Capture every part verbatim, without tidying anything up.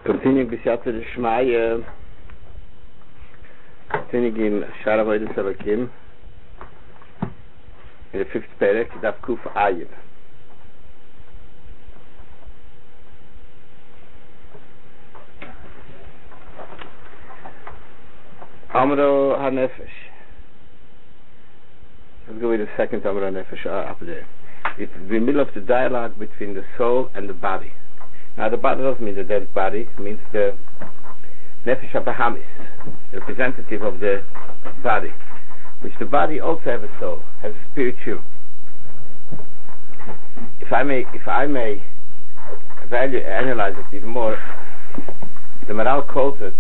Continuing with Yatzer Shmaya, continuing in Shara Voidus Elokim, in the fifth Perek, Daf Kuf Ayin. Amro HaNefesh. Let's go with the second Amro HaNefesh uh, up there. It's the middle of the dialogue between the soul and the body. Now the body doesn't mean the dead body, it means the Nefesh HaBahamis, the representative of the body, which the body also has a soul, has a spiritual. If I may, if I may value, analyze it even more, the Maral calls it,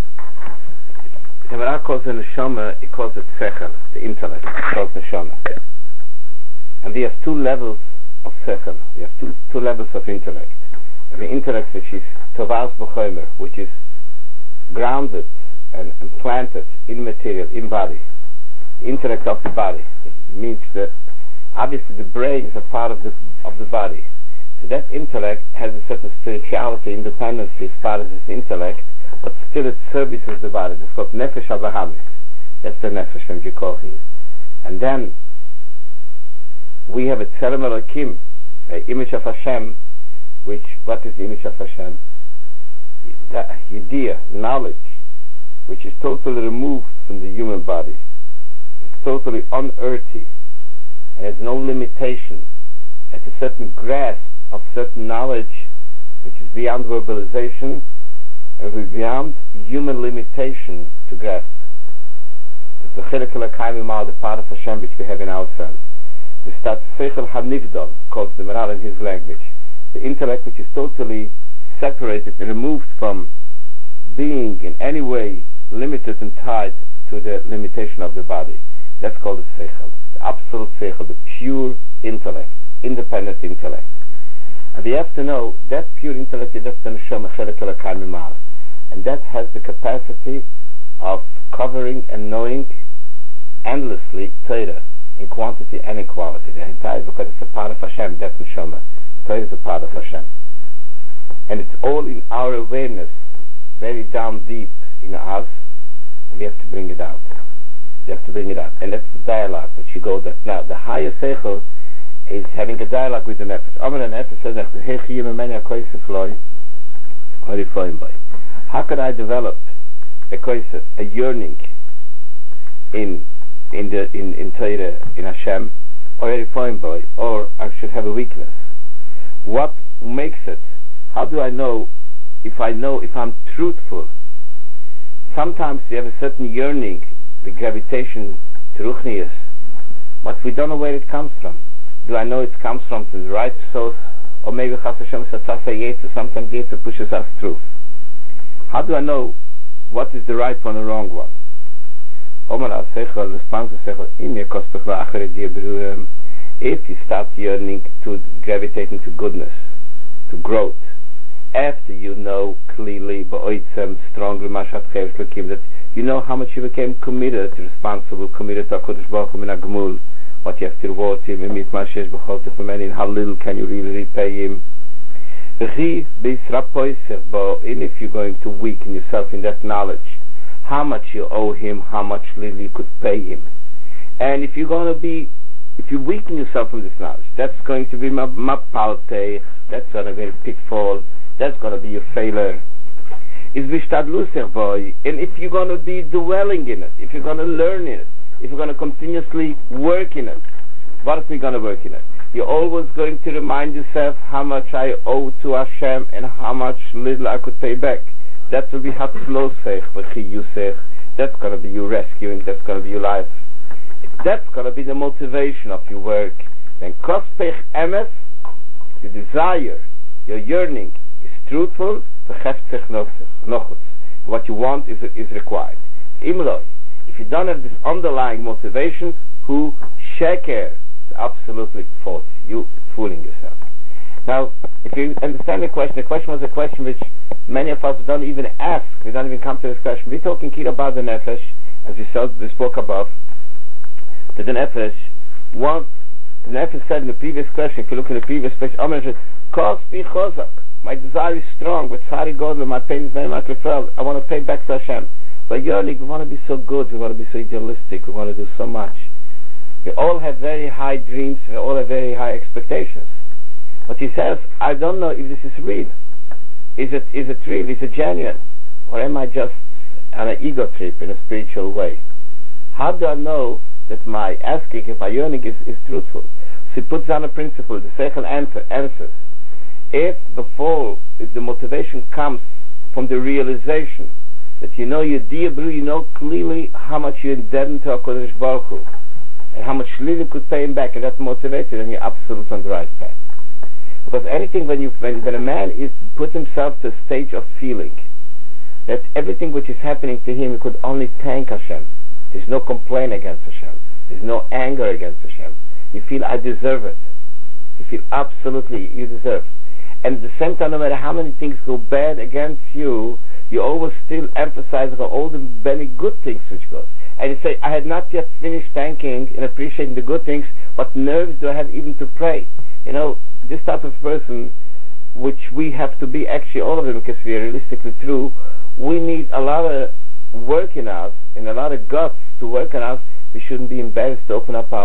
the Maral calls it Neshama, he calls it Sechel, the intellect, he calls it Neshama. And we have two levels of Sechel, we have two, two levels of intellect. The intellect which is Tovas B'chomer, which is grounded and implanted in material, in body. The intellect of the body. It means that obviously the brain is a part of the of the body. So that intellect has a certain spirituality, independence as part of this intellect, but still it services the body. It's called Nefesh HaBahamis. That's the Nefesh from Jikochi. And then we have a Tzelem Elokim, the image of Hashem, which, what is the image of Hashem? The idea, knowledge, which is totally removed from the human body. It's totally unearthly and has no limitation. It's a certain grasp of certain knowledge which is beyond verbalization and beyond human limitation to grasp. It's the Chilek Elokayim, the part of Hashem which we have in ourselves. The Stat Seichel HaNivdal, calls the Maral in his language. The intellect which is totally separated and removed from being in any way limited and tied to the limitation of the body. That's called the Seichel, the absolute Seichel, the pure intellect, independent intellect. And we have to know that pure intellect is the Neshama Chelek Elokayim Mima'al, and that has the capacity of covering and knowing endlessly Torah in quantity and in quality. The entire, because it's a part of Hashem, that's Neshama. Torah is a part of Hashem. And it's all in our awareness, very down deep in us, and we have to bring it out. We have to bring it out. And that's the dialogue which you go that now. The higher Seichel is having a dialogue with the Nefesh. Amar HaNefesh says, how could I develop a koisef, a yearning in in the in, in Torah, in Hashem, or a refined boy, or I should have a weakness? What makes it? How do I know if I know if I'm truthful? Sometimes we have a certain yearning, the gravitation to Ruchnius, but we don't know where it comes from. Do I know it comes from the right source, or maybe Chas Hashem Satzasa Yetzer, sometimes Yetzer pushes us through? How do I know what is the right one or wrong one? If you start yearning to gravitating to goodness, to growth, after you know clearly, strongly, that you know how much you became committed, responsible, committed to HaKadosh Baruch Hu min HaGemul, what you have to reward him, and how little can you really repay him. And if you're going to weaken yourself in that knowledge, how much you owe him, how much little you could pay him. And if you're going to be If you weaken yourself from this knowledge, that's going to be mapalte, that's going to be a pitfall, that's going to be a failure. Is vishtadluser boy, and if you're going to be dwelling in it, if you're going to learn in it, if you're going to continuously work in it, what is it going to work in it? You're always going to remind yourself how much I owe to Hashem and how much little I could pay back. That will be hatzlosech v'chiyusech. That's going to be your rescuing. That's going to be your life. That's going to be the motivation of your work. Then kospech emes, the desire, your yearning is truthful. V'cheftzech nochutz. What you want is is required. Imloi, if you don't have this underlying motivation, who sheker, it's absolutely false. You fooling yourself. Now, if you understand the question, the question was a question which many of us don't even ask. We don't even come to this question. We're talking here about the Nefesh, as we saw, we spoke above. That the Nefesh, what the Nefesh said in the previous question, if you look in the previous question, Amar said, Kos bi chozak. My desire is strong. With Tzari Godel, my pain is very much felt. I want to pay back to Hashem. But yearning, we want to be so good. We want to be so idealistic. We want to do so much. We all have very high dreams. We all have very high expectations. But he says, I don't know if this is real. Is it is it real? Is it genuine? Or am I just on an ego trip in a spiritual way? How do I know that my asking, if my yearning is, is truthful? So he puts down a principle, the second answer, answers. If the fall, if the motivation comes from the realization that you know your dear Bru, you know clearly how much you're indebted to HaKadosh Baruch Hu, and how much Shlilim could pay him back, and that motivates you, then you're absolutely on the right path. Because anything, when you when, when a man is puts himself to a stage of feeling that everything which is happening to him, he could only thank Hashem. There's no complaint against Hashem. There's no anger against Hashem. You feel, I deserve it. You feel absolutely you deserve. And at the same time, no matter how many things go bad against you, you always still emphasize all the many good things which goes. And you say, I had not yet finished thanking and appreciating the good things. What nerves do I have even to pray? You know, this type of person, which we have to be, actually all of them, because we are realistically true, we need a lot of work in us and a lot of guts to work on us. We shouldn't be embarrassed to open up our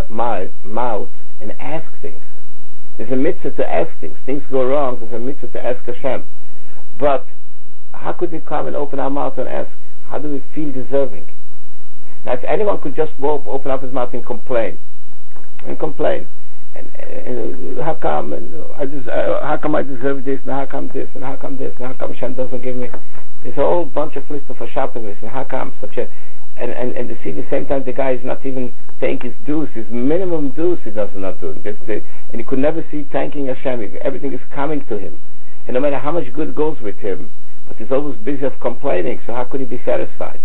mouth and ask things. There's a mitzvah to ask things. Things go wrong, there's a mitzvah to ask Hashem. But how could we come and open our mouth and ask? How do we feel deserving? Now, if anyone could just open up his mouth and complain, and complain, and, and, and how come, and I des- uh, how come I deserve this, and how come this, and how come this, and how come Hashem doesn't give me? There's a whole bunch of list of shopping lists, and how come such a, and and and to see at the same time the guy is not even paying his dues, his minimum dues he does not do, the, and he could never see thanking Hashem. Everything is coming to him, and no matter how much good goes with him, but he's always busy of complaining. So how could he be satisfied?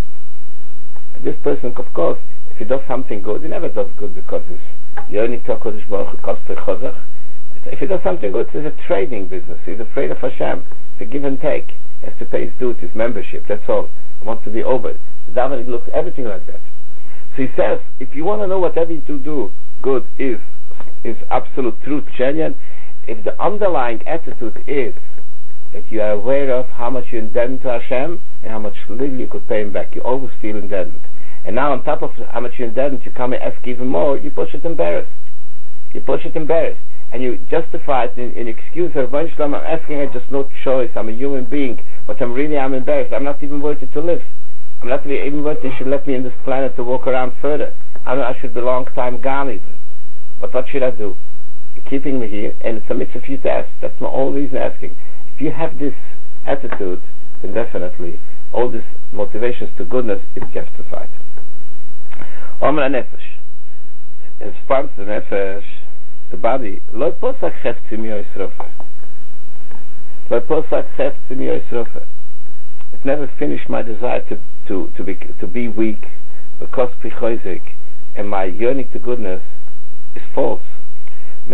And this person, of course, if he does something good, he never does good because he's yearning to HaKadosh Baruch Hu, Koster Chozach. If he does something good, it's a trading business. He's afraid of Hashem. It's a give and take. He has to pay his dues, his membership. That's all. He wants to be over. The Davening looks everything like that. So he says, if you want to know whatever you do good is is absolute truth, genuine, if the underlying attitude is that you are aware of how much you're indebted to Hashem and how much little you could pay him back, you always feel indebted. And now on top of how much you're indebted, you come and ask even more, you push it embarrassed. You push it embarrassed. And you justify it in, in excuse of, I'm asking, I just no choice, I'm a human being, but I'm really, I'm embarrassed, I'm not even worthy to live. I'm not even worthy, they should let me in this planet to walk around further. I know I should be long time gone even. But what should I do? You're keeping me here, and it's a mitzvah for you to ask. That's my only reason asking. If you have this attitude, then definitely all these motivations to goodness is justified. Omer HaNefesh. It spawns the nefesh, the body. Lo posak cheftzim yoisrofe. Lo posak cheftzim yoisrofe. It never finished my desire to to to be to be weak, because prichoizik, and my yearning to goodness is false. From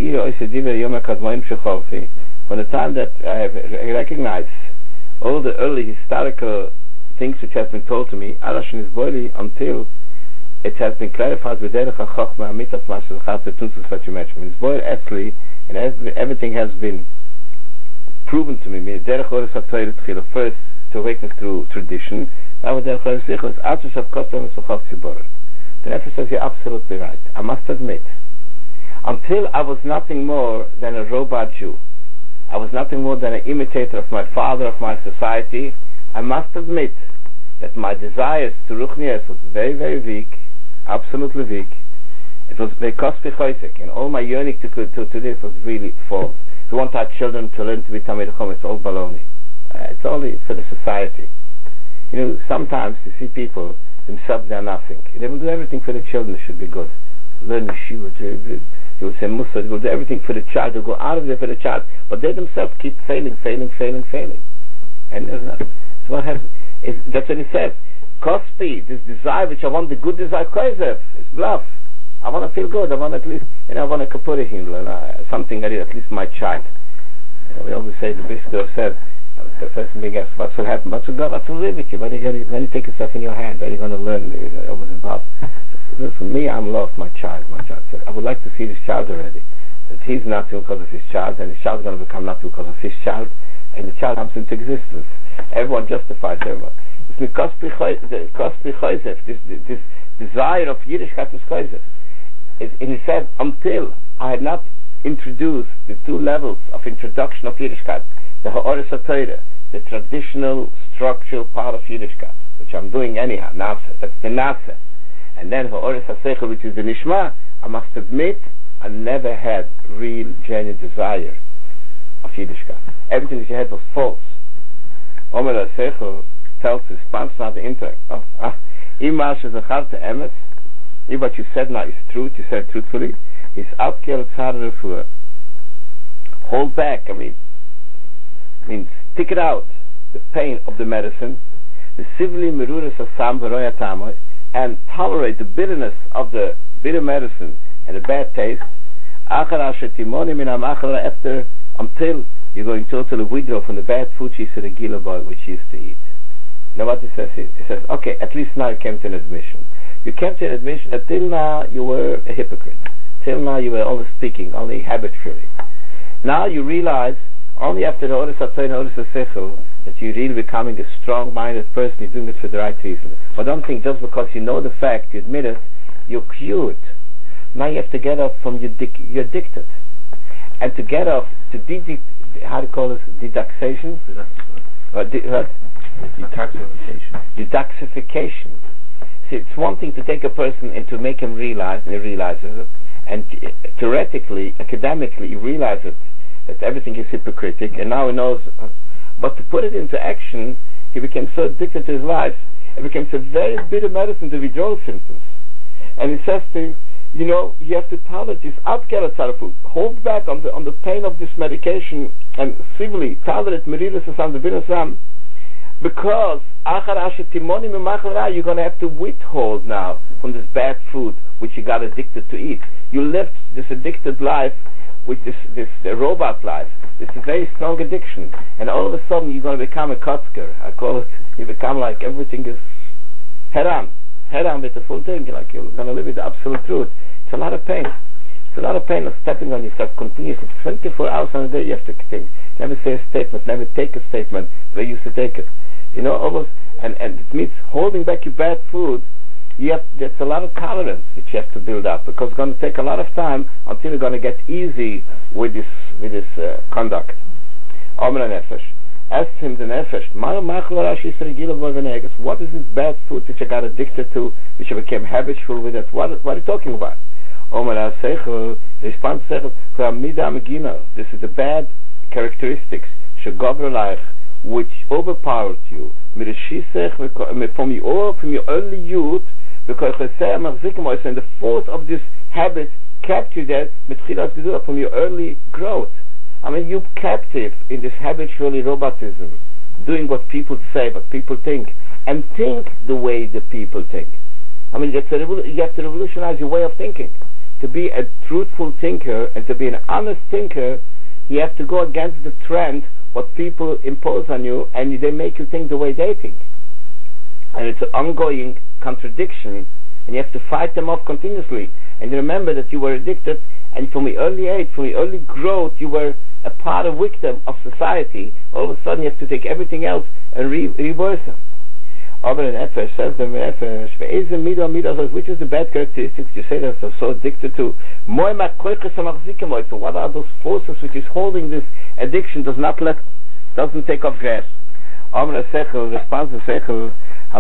the time that I have recognized all the early historical things which has been told to me, until it has been clarified with Derech HaChochma Amitas Mashal Chat Tunsus what you mentioned. It's boiled actually, and everything has been proven to me. Derech Oros HaTorah Tchila, first to awaken through tradition. Now with Derech Oros Sichos, Atzos of Kostom Esochov Tzibor. The Nefesh says you're absolutely right. I must admit, until I was nothing more than a robot Jew, I was nothing more than an imitator of my father, of my society, I must admit that my desires to Ruchnias was very, very weak, absolutely weak. It was very costly choisek, and all my yearning to, to, to this was really false. We want our children to learn to be Talmidei Chacham, it's all baloney. Uh, it's only for the society. You know, sometimes you see people, themselves they are nothing. They will do everything for the children, they should be good. Learn yeshiva, they will say Musa, they will do everything for the child, they'll go out of there for the child, but they themselves keep failing, failing, failing, failing. And there's nothing. So what happens? Is, that's what he says. Kospi, this desire which I want, the good desire, koizev, it's bluff. I want to feel good, I want at least, you know, I want a kapura himla, uh, something that is at least my child. You know, we always say, the Bishop said, the person being asked, what will happen? What will God, what will live with you? When you, when you take yourself in your hand, when are you going to learn? I was involved. Listen, me, I'm lost, my child, my child said, I would like to see this child already. that he's not because of his child, and his child is going to become not because of his child, and the child comes into existence. Everyone justifies everyone. It's because this, this, this desire of Yiddishkeit is Chosef. And he said, until I had not introduced the two levels of introduction of Yiddishkeit, the Ha'oris HaTorah, the traditional structural part of Yiddishkeit, which I'm doing anyhow, Nasa, that's the Nasa, and then Ha'oris HaSeichel, which is the Nishma, I must admit I never had real, genuine desire of Yiddishkeit. Everything that you had was false. Omer HaSeichel tells his sponsor now the intellect. Oh, ah, Ima Shezacharte Emes, if what you said now is truth, you said truthfully, is Abkel Tzar Refuah. Hold back, I mean, I mean, stick it out, the pain of the medicine, the Sivli Meruris Asam V'Roya Tamoy, and tolerate the bitterness of the bitter medicine and the bad taste, Achar Ashetimoni Minam Achar, after, until you're going totally withdraw from the bad food she said, a gila boy, which she used to eat. Now what he says is, he says, okay, at least now you came to an admission. You came to an admission that till now you were a hypocrite. Till now you were only speaking, only habitually. Now you realize, only after the Oris HaTorah, Oris HaSeichel, that you're really becoming a strong-minded person, you're doing it for the right reason. But don't think just because you know the fact, you admit it, you're cured. Now you have to get off from your dic- you're addicted. And to get off, to de- how do you call this, deduxation? Uh, de- what? Detoxification. Detoxification. See, it's one thing to take a person and to make him realize, and he realizes it, and uh, theoretically, academically, he realizes that everything is hypocritic, and now he knows, uh, but to put it into action, he became so addicted to his life, it becomes a very bitter medicine to withdrawal symptoms. And he says to him, you know, you have to tolerate this outkeretzarafu, hold back on the on the pain of this medication, and civilly tolerate meridas asam the because you're going to have to withhold now from this bad food which you got addicted to eat. You left this addicted life with this this uh, robot life. This is a very strong addiction, and all of a sudden you're going to become a kotzker. I call it. You become like everything is head on, head on with the full thing. Like you're going to live with the absolute truth. It's a lot of pain. It's a lot of pain of stepping on yourself continuously. twenty-four hours on a day you have to think. Never say a statement. Never take a statement the way you used to take it. You know, almost, and, and it means holding back your bad food. You have, there's a lot of tolerance that you have to build up, because it's going to take a lot of time until you're going to get easy with this with this uh, conduct. Omer Nefesh. Ask him the Nefesh, what is this bad food that you got addicted to, which you became habitual with it? What, what are you talking about? Omer Seichel, response Seichel, this is the bad characteristics, which overpowered you, from your, from your early youth, because and the force of this habit kept you there from your early growth. I mean, you're captive in this habitually robotism, doing what people say, what people think, and think the way the people think. I mean, it's a revol- you have to revolutionize your way of thinking. To be a truthful thinker and to be an honest thinker, you have to go against the trend, what people impose on you, and they make you think the way they think. And it's an ongoing contradiction, and you have to fight them off continuously. And remember that you were addicted, and from the early age, from the early growth, you were a part of victim of society. All of a sudden you have to take everything else and re- reverse them. Aber in Nefesh says the Nefesh, which is the bad characteristics you say that are so addicted to? So what are those forces which is holding this addiction, does not let, doesn't take off grass? Amr Sechel, response to Sechel,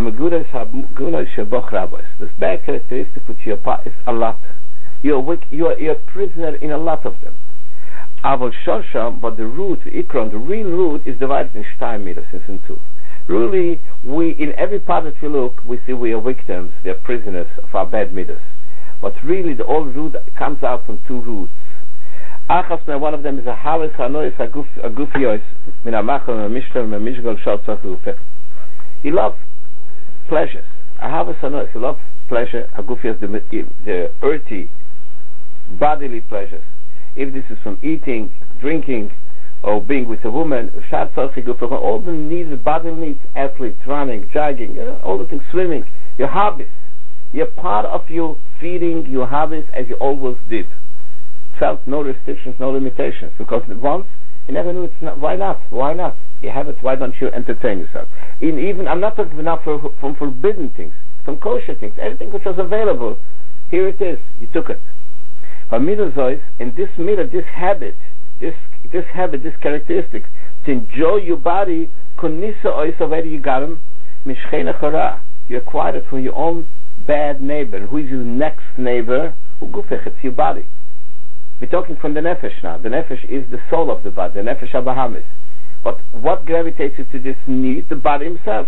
this bad characteristic which you are is a lot. You're a, you're, you're a prisoner in a lot of them. But the root, the ikron, the real root is divided in Stein meters, in two. Really, we, in every part that we look, we see we are victims, we are prisoners of our bad midas. But really, the old root comes out from two roots. One of them is a haris hanois agufiyos min amachal mishtal mishgal shal tzach. He loves pleasures. A haris hanois, he loves pleasure. Agufiyos, the the earthy, bodily pleasures. If this is from eating, drinking, or being with a woman, all the needs, bodily needs, athletes, running, jogging, you know, all the things, swimming, your hobbies. You're part of your feeding your hobbies as you always did. felt no restrictions, no limitations, because once you never knew it's not. Why not? Why not? You have it. Why don't you entertain yourself? In even I'm not talking now for, from forbidden things, from kosher things, everything which was available. Here it is. You took it. But middle zois, in this middle, this habit, this this habit, this characteristic, to enjoy your body, kunisa ois already you got him, mishchena chara. You acquired it from your own bad neighbor. Who is your next neighbor? Who gufech? It's your body. We're talking from the nefesh now. The nefesh is the soul of the body, the nefesh habahamis. But what gravitates you to this need? The body himself.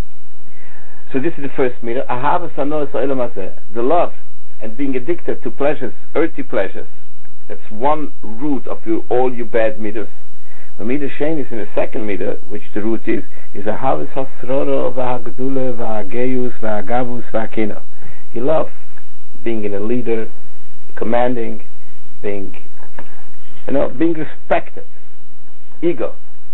So this is the first meter. Ahavas hanoras ha'olam hazeh. The love and being addicted to pleasures, earthly pleasures. That's one root of your, all your bad meters. The meter shein is in the second meter, which the root is, is ahavas hasroro v'hagdula v'hageyus v'hagavus v'hakina. He loves being in a leader, commanding, being, you know, being respected. Ego.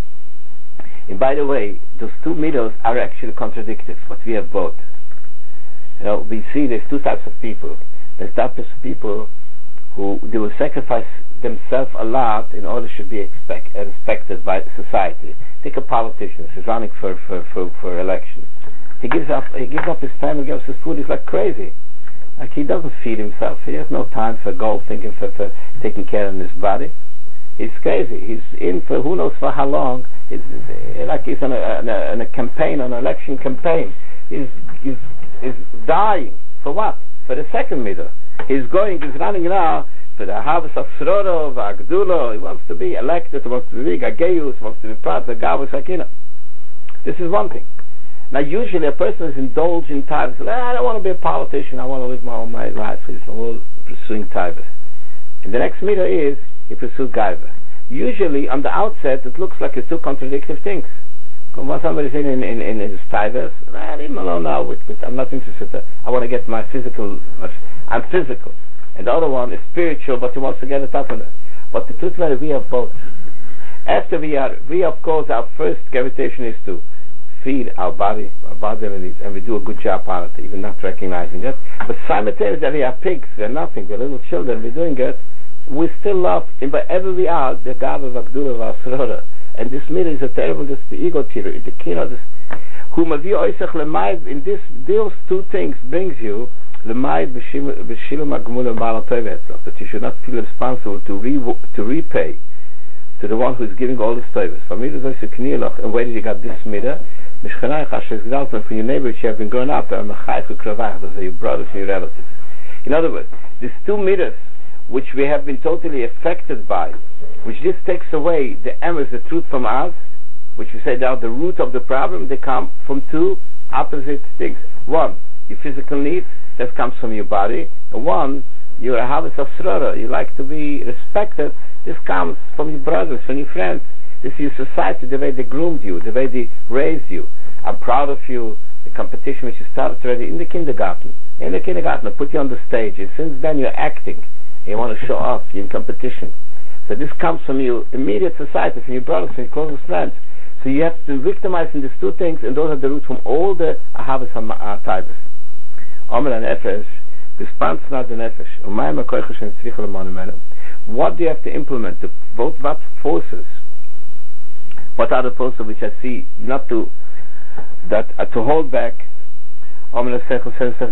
And by the way, those two meters are actually contradictory, what we have both. You know, we see there's two types of people. There's types of people who they will sacrifice themselves a lot in order to be expect, uh, respected by society. Take a politician who's running for, for, for, for election. He gives up he gives up his family, gives his food, he's like crazy. Like he doesn't feed himself. He has no time for golf, thinking for, for taking care of his body. He's crazy. He's in for who knows for how long. He's uh, like he's on a, on, a, on a campaign, on an election campaign. He's, he's, he's dying. For what? For the second meter. He's going, he's running now for the Havas Asroro, V'Agdulo. He wants to be elected, he wants to be Gageyus, he wants to be Prat, Gavus Hakina. This is one thing. Now usually a person is indulged in titles. I don't want to be a politician, I want to live my own my life. He's all pursuing titles. And the next meter is, he pursues Gaiva. Usually on the outset it looks like it's two contradictory things. What somebody saying in, in, in his titles, I leave him alone now, with, with, I'm not interested. I want to get my physical, I'm physical. And the other one is spiritual, but he wants to get it up on that. But the truth is we have both. After we are, we of course, our first gravitation is to feed our body, our bodily needs, and we do a good job on it, even not recognizing it. But simultaneously, we are pigs, we are nothing, we're little children, we're doing it. We still love, and wherever we are, the Gava Vagdula Vasrora. And this meter is a terrible, this the ego theory, it's the kino, this whom in this, those two things brings you the that you should not feel responsible to re to repay to the one who is giving all the tovers. And where did you get this meter? From your neighbors you have been grown up, those are your brothers and your relatives. In other words, these two meters which we have been totally affected by, which just takes away the emes, the truth from us, which we say they are the root of the problem, they come from two opposite things. One, your physical needs, that comes from your body, and one, you're a habit of srora, you like to be respected, this comes from your brothers, from your friends. This is your society, the way they groomed you, the way they raised you. I'm proud of you, the competition which you started already in the kindergarten. In the kindergarten, I put you on the stage, and since then you're acting, you want to show off, you're in competition. So this comes from your immediate society, from your brothers, from your closest friends. So you have to victimize in these two things, and those are the roots from all the ahavas ha-taibas. Omer and Nefesh, response not the Nefesh. What do you have to implement? To, both what forces? What are the forces which I see not to, that uh, to hold back? Omer says,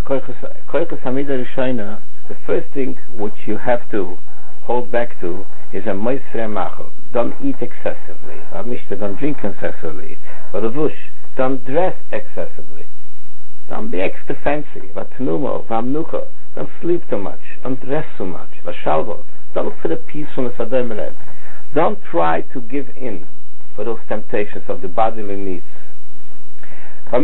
the first thing which you have to hold back to is a moisre machel. Don't eat excessively. Don't drink excessively. But a vush, don't dress excessively. Don't be extra fancy. Don't sleep too much. Don't dress too much. Don't look for the peacefulness of the Don't try to give in for those temptations of the bodily needs. And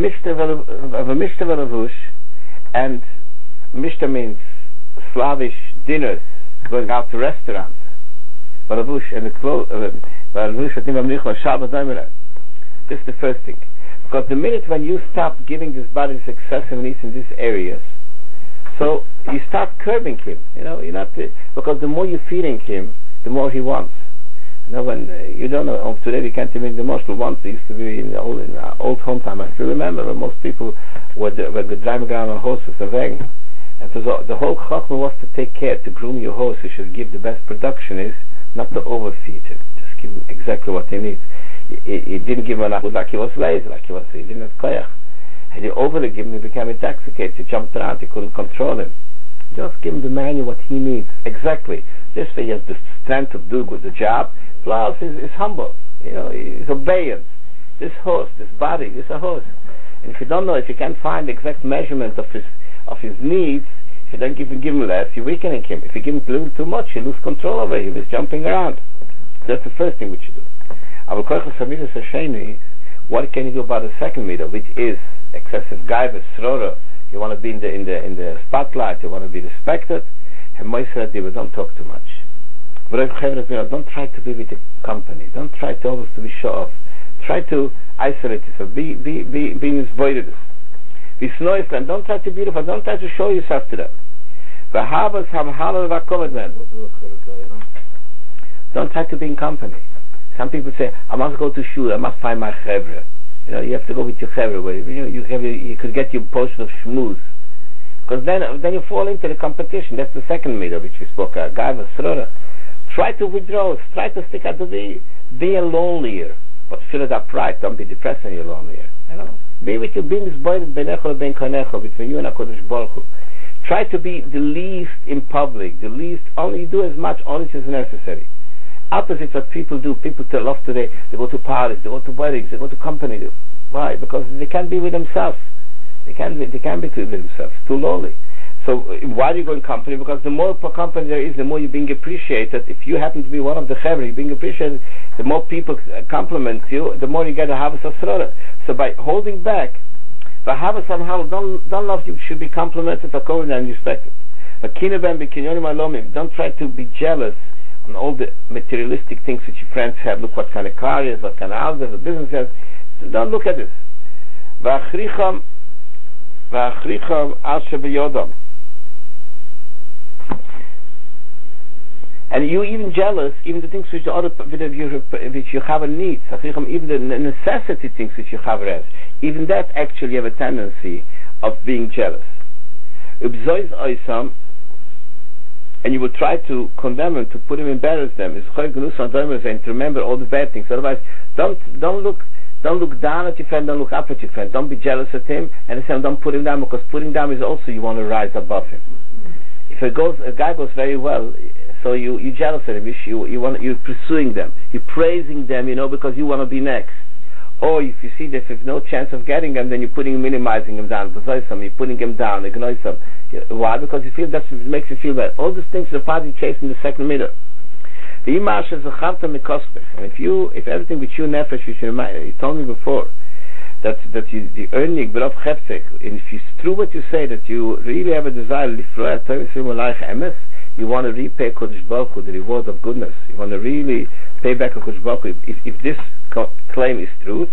mishta means Slavish dinners, going out to restaurants. And the clothes. This is the first thing. Because the minute when you stop giving this body this excessive needs in these areas, so you start curbing him. You know, you're not uh, because the more you're feeding him, the more he wants. You know, when uh, you don't know oh, today we can't even the most once it used to be in the old in uh, old home time. I still remember when most people were, the, were driving around on horses and wagon. And so the, the whole chachma was to take care, to groom your horse. You should give the best production is not to overfeed it. Just give him exactly what he needs. He, he didn't give him enough like he was lazy, like he was, he didn't have koyach. And you overly give him, he became intoxicated, he jumped around, he couldn't control him. Just give him the manual what he needs, exactly. This way he has the strength to do good the job, plus he's, he's humble, you know, he's obedient. This horse, this body, this is a horse. And if you don't know, if you can't find the exact measurement of his of his needs, if you don't give him, give him less, you're weakening him. If you give him a little too much, you lose control over him, he's jumping around. That's the first thing which you do. What can you do about the second middle, which is excessive gaiva, srora? You want to be in the in the in the spotlight, you want to be respected. And Moishe but don't talk too much. Don't try to be with the company. Don't try to always to be show off. Try to isolate yourself. Be be be be avoided. Be snoisland. Don't try to be beautiful. Don't try to show yourself to them. Don't try to be in company. Some people say, I must go to shul, I must find my chevre. You know, you have to go with your chevre. You know, you have your, you could get your portion of shmooze. Because then, then you fall into the competition. That's the second middle which we spoke about. Gaiva, srora. Try to withdraw. Try to stick out to be, be a lonelier, but fill it up right. Don't be depressed when you're lonelier. You know, be with you. Be misboided benecho ben kanecho between you and Hakadosh Baruch Hu. Try to be the least in public. The least. Only do as much only as necessary. Opposite what people do. People tell off today. They go to parties. They go to weddings. They go to company. Why? Because they can't be with themselves. They can't. Be, they can't be with themselves. It's too lonely. So why do you go in company? Because the more per company there is, the more you're being appreciated. If you happen to be one of the chevra, you're being appreciated. The more people compliment you, the more you get a havas asrara. So by holding back, the havas somehow don't don't love you should be complimented according and respected. But don't try to be jealous on all the materialistic things that your friends have. Look what kind of car is, what kind of house is, what business has. So don't look at this. V'achricham v'achricham asher b'yodam. And you even jealous, even the things which the other which you have needs, even the necessity things which you have has, even that actually you have a tendency of being jealous. And you will try to condemn him, to put him, embarrass them. And to remember all the bad things. Otherwise, don't don't look don't look down at your friend, don't look up at your friend. Don't be jealous at him, and say don't put him down, because putting down is also you want to rise above him. If a goes a guy goes very well, so you you jealous of him, you you want you're pursuing them, you're praising them, you know, because you want to be next. Or if you see that there's no chance of getting them, then you're putting minimizing him down. You're putting him down, ignore some. Why? Because you feel that makes you feel bad. All these things are part of chasing the second middle. The imash is a charta mikospech, and if you if everything with you nefesh, which you, you told me before, that that you the earning but of chepsech, and if it's true what you say that you really have a desire you want to repay Kodesh Baruch Hu the reward of goodness, you want to really pay back Kodesh Baruch Hu, if, if this co- claim is true,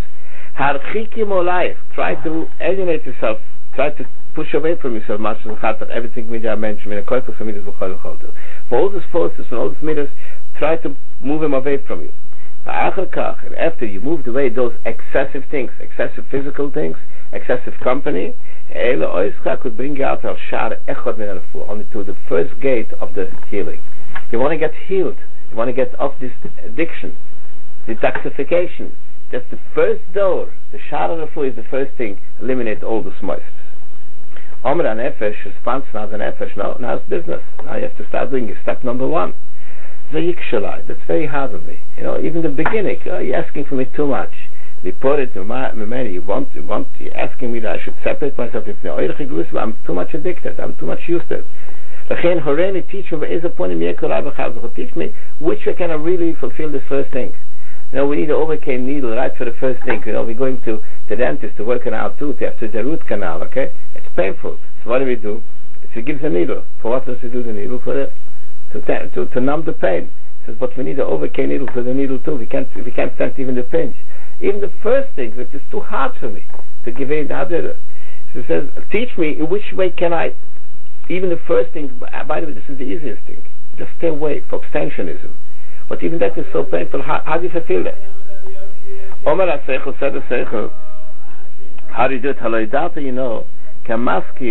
try to alienate yourself, try to push away from yourself much as everything we have mentioned for all these forces and all these meters, try to move them away from you. And after you moved away those excessive things, excessive physical things, excessive company, could bring you out only to the first gate of the healing. You want to get healed. You want to get off this addiction, detoxification. That's the first door. The Shara Refu is the first thing. Eliminate all the smoists. Omer and Nefesh, response now the Nefesh. Now, now it's business. Now you have to start doing it. Step number one. That's very hard on me. You know, even the beginning. Oh, you're asking for me too much. Report it to my many. You want, you want, you're asking me that I should separate myself. I'm too much addicted. I'm too much used to it. Teach me, teach me which way can I really fulfill this first thing. You know, we need an overcame needle right for the first thing. You know, we're going to the dentist to work on our tooth after the root canal. Okay, it's painful. So what do we do? He gives a needle. For what does he do the needle? For the, to, to to numb the pain. He says, but we need an overcame needle for the needle too. We can't we can't stand even the pinch. Even the first thing, which is too hard for me to give in. He says, teach me in which way can I. Even the first thing. By the way, this is the easiest thing. Just stay away from abstentionism. But even that is so painful. How, how do you fulfill that? Omer HaSeichel said the Seichel. How do you do it? Haloidata, you know, kamaskil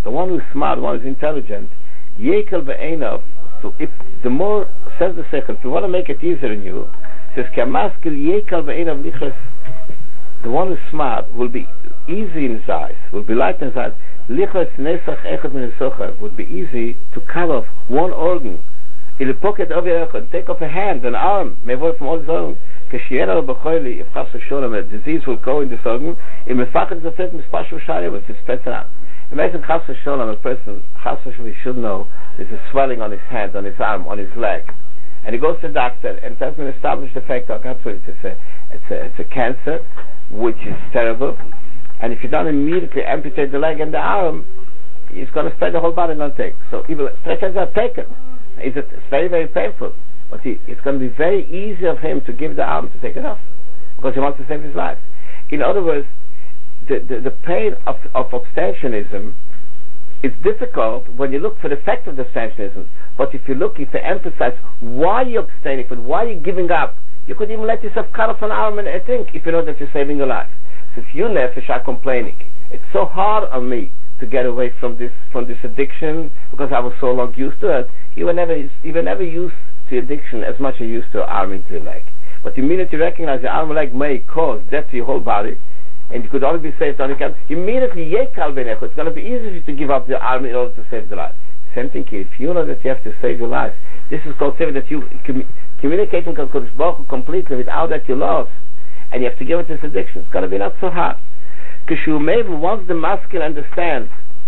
the one who's smart, the one who's intelligent, yekel be'einav. So if the more, says the Sechel, if you want to make it easier in you, it says kamaskil yekel be'einav lichas. The one who's smart will be easy in his eyes, will be light in his eyes. Lichas nesach echad min esocher would be easy to cut off one organ. In the pocket of your echad, take off a hand, an arm, mevor from all his organs. Kashiera b'choili, if chas v'sholem, a disease will go in this organ, in mefachet zafet mispashu shayim, if it spreads around. Imagine chas v'sholem, a person, chas v'sholem, he should know, there's a swelling on his hand, on his arm, on his leg. And he goes to the doctor, and it has been established the fact that it's a, it's a, it's a cancer, which is terrible. And if you don't immediately amputate the leg and the arm, it's going to spread the whole body, not take. So even stretchers are taken. It's, it's very, very painful. But he, it's going to be very easy of him to give the arm to take it off, because he wants to save his life. In other words, the, the, the pain of, of abstentionism is difficult when you look for the effect of the abstentionism. But if you look, if you emphasize why you're abstaining, for why you're giving up, you could even let yourself cut off an arm and a think, if you know that you're saving your life. So if you nefesh are complaining, it's so hard on me to get away from this from this addiction because I was so long used to it. You were never you were never used to addiction as much as you used to arm into your leg. But the minute you recognize your arm and leg may cause death to your whole body, and you could only be saved on the count, immediately yekal benecho. It's going to be easy for you to give up the arm in order to save the life. Same thing here. If you know that you have to save your life, this is called saving, that you com- communicating with Kodesh Baruch Hu completely. Without that you lost, and you have to give it this addiction. It's going to be not so hard. Kishu once the maskil understands,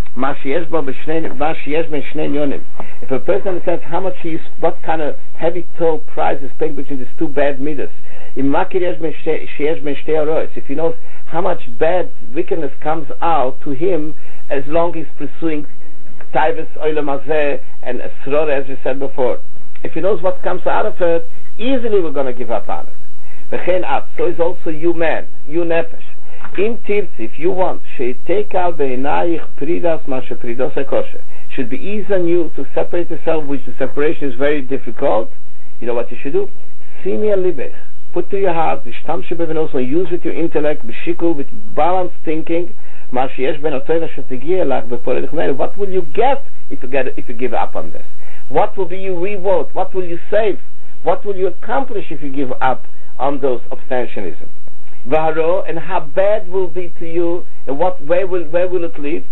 if a person understands how much he is, what kind of heavy toll price is paying between these two bad midas, if he knows how much bad wickedness comes out to him as long as he's pursuing Taivas Olam Hazeh and Esror, as we said before, if he knows what comes out of it, easily we're going to give up on it. So is also you man, you nefesh. In tirtzi, if you want, she'tekal be'enayich pridas mashe pridos ekoshe, should be easy on you to separate yourself, which the separation is very difficult. You know what you should do? Simia libech, put to your heart, v'shtamshe bevenos, use with your intellect, b'shikul, with balanced thinking. What will you get if you get if you give up on this? What will be your reward? What will you save? What will you accomplish if you give up on those abstentionism? V'haro, and how bad will be to you, and what where will where will it lead?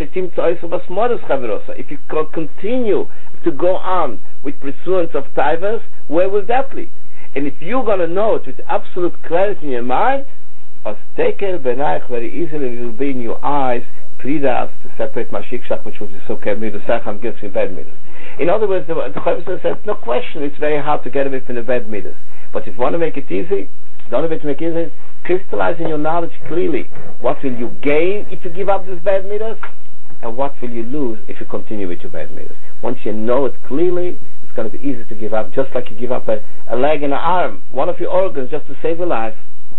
If you continue to go on with pursuance of taivas, where will that lead? And if you're going to know it with absolute clarity in your mind, very easily it will be in your eyes pridas to separate mashikshach, which will be so kedmidusach and gives you bad midas. In other words, the Chavis says, no question, it's very hard to get away from the bad midas. But if you want to make it easy, the only way to make it easy is crystallizing your knowledge clearly. What will you gain if you give up this bad midas? And what will you lose if you continue with your bad midas? Once you know it clearly, it's going to be easy to give up, just like you give up a, a leg and an arm, one of your organs, just to save your life.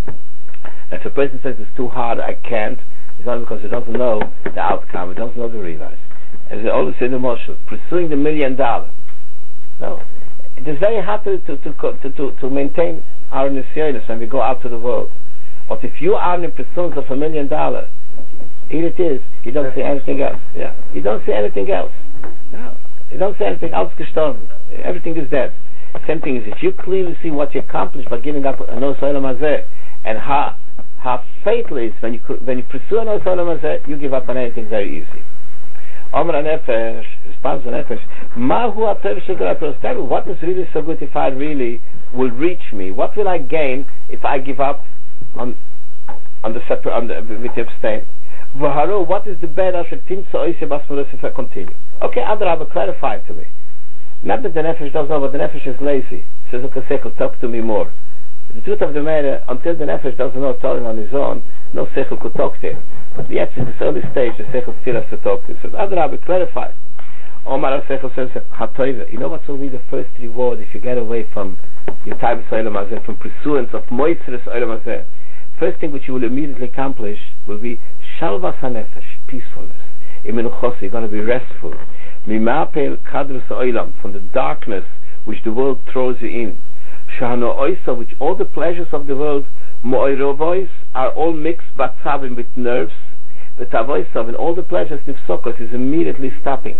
If a person says it's too hard, I can't, it's not because he doesn't know the outcome, he doesn't know the realize. As I always say in the Moshe, pursuing the million dollar. No, it is very hard to to to to, to, to maintain our nisyonos when we go out to the world. But if you are in pursuit of a million dollar, here it is. You don't see anything else. Yeah, you don't see anything else. No, you don't see anything else. Gestorben. Everything is dead. Same thing is if you clearly see what you accomplished by giving up a no solam hazeh, and how how fatal it is when you when you pursue a no solam hazeh, you give up on anything very easy. Omra nefesh, response to nefesh. Mahu atev shegrat. Tell me, what is really so good if I really will reach me? What will I gain if I give up on on the separate on the with the abstain? V'haro, what is the bad asher timtza oiseh basmalos if I continue? Okay, Adrabah, clarify to me. Not that the nefesh doesn't know, but the nefesh is lazy. Says, okay, Seichel, talk to me more. The truth of the matter, until the nefesh doesn't know Torah on his own, no Seichel could talk to him. But yet, in this early stage, the Seichel still has to talk to him. He says, Adrabah, clarify. Omar Seichel says, Hatoiva, you know what will be the first reward if you get away from your time Olam Hazeh, from pursuance of Moitzres Olam Hazeh? First thing which you will immediately accomplish will be Shalvas HaNefesh, peacefulness. Imenuchos, you're going to be restful. Mimapel Kadrus Olam, from the darkness which the world throws you in. Shahano Oisa, which all the pleasures of the world, Mo'irovois, are all mixed batzavim with nerves. the tavoisav and all the pleasures nifsokos is immediately stopping.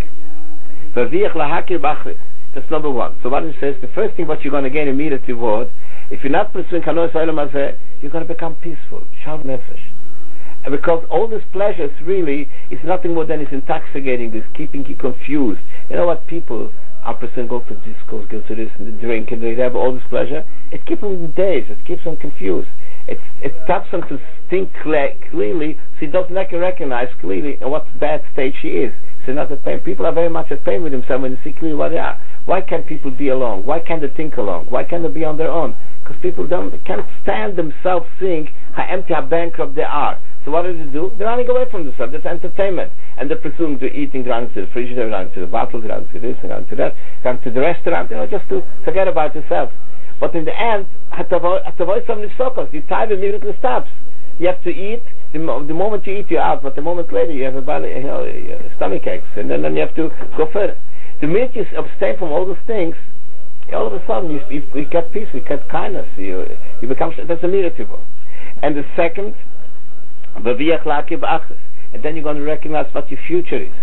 That's number one. So what it says, the first thing what you're going to gain immediate reward, if you're not pursuing Kanois Olam Hazeh, you're going to become peaceful, Shalom Nefesh. And because all this pleasures really is nothing more than it's intoxicating, it's keeping you confused. You know what people are pursuing, go to discos, go to this and the drink, and they have all this pleasure. It keeps them dazed, it keeps them confused. It, it stops them to think clearly, so he doesn't recognize clearly in what bad state she is. So not at pain. People are very much at pain with themselves when they see clearly what they are. Why can't people be alone? Why can't they think alone? Why can't they be on their own? Because people don't can't stand themselves seeing how empty, how bankrupt they are. So what do they do? They're running away from themselves. That's entertainment. And they're presuming to eating, running to the fridge, running to the bottle, running to this, running to that, running to the restaurant, you know, just to forget about yourself. But in the end, at the voice of Nifsokos, your time immediately stops. You have to eat. The, mo- the moment you eat, you're out. But the moment later, you have a belly, you know, stomach aches, and then, then you have to go further. The minute you abstain from all those things, all of a sudden you, you, you get peace, you get kindness, you, you become, that's immediately. And the second, and then you're going to recognize what your future is.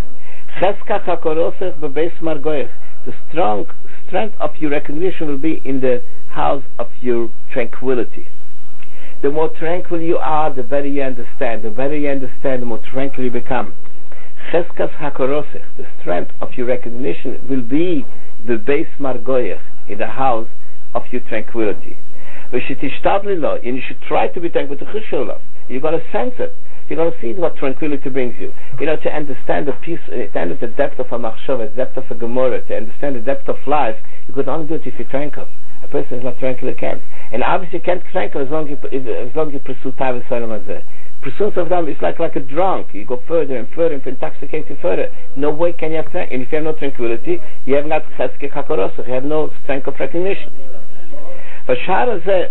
The strong strength of your recognition will be in the house of your tranquility. The more tranquil you are, the better you understand. The better you understand, the more tranquil you become. Cheskas hakorosech, the strength of your recognition will be the base margoyech, in the house of your tranquility. And you should try to be tranquil. You're going to sense it. You're going to see what tranquility brings you. You know, to understand the peace, to understand the depth of a machshava, the depth of a gemara, to understand the depth of life, you could only do it if you're tranquil. A person is not tranquil, he can't. And obviously you can't be tranquil as long as you, as long as you pursue Tavis Olam Hazeh. Pursuit of them is like, like a drunk. You go further and further and intoxicate you further. No way can you have tranquility. And if you have no tranquility, you have not cheske chakorosach, you have no strength of recognition. But Shahar Hazeh,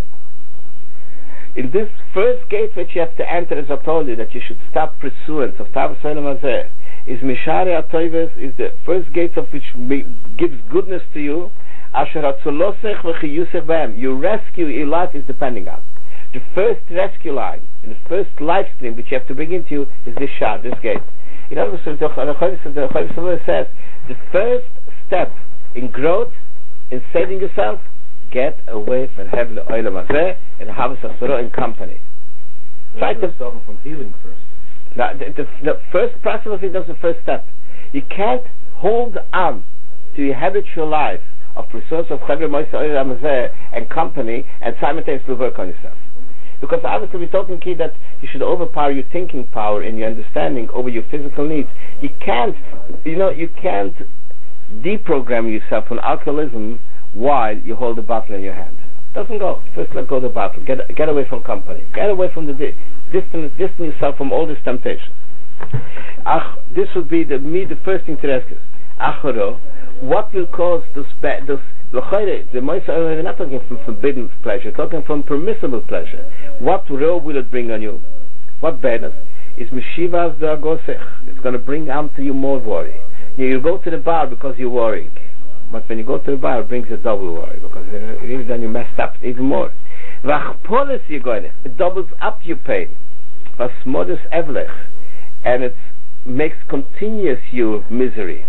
in this first gate which you have to enter, as I told you, that you should stop pursuance of Tavis Olam Hazeh, is Mishari HaToives, is the first gate of which gives goodness to you. Asher HaTzolosech v'chiyusech b'hem. Your rescue, your life is depending on. The first rescue line, the first life stream which you have to bring into you is this shah, this gate. In other words, the Chavis says, the first step in growth, in saving yourself, get away from Hevel Olam Hazeh and Havas Asura in company. Try to stop from healing first. Now, the, the, the first process of it is the first step. You can't hold on to your habitual life of pursuance of Hevel Olam Hazeh and company and simultaneously work on yourself. Because obviously we're talking here that you should overpower your thinking power and your understanding over your physical needs. You can't, you know, you can't deprogram yourself from alcoholism while you hold the bottle in your hand. Doesn't go. First let go of the bottle. Get get away from company. Get away from the di- distance, distance yourself from all these temptations. Ach, this would be the me the first thing to ask is, Achoro, what will cause those bad those the Moisa, we're not talking from forbidden pleasure, we're talking from permissible pleasure. What row will it bring on you? What badness? Is Meshivas Dagosech. It's going to bring onto you more worry. You, you go to the bar because you're worrying. But when you go to the bar, it brings a double worry, because uh, really then you messed up even more. Vachpolis Yigoinech. It doubles up your pain. Vasmodus Evlech. And it makes continuous your misery.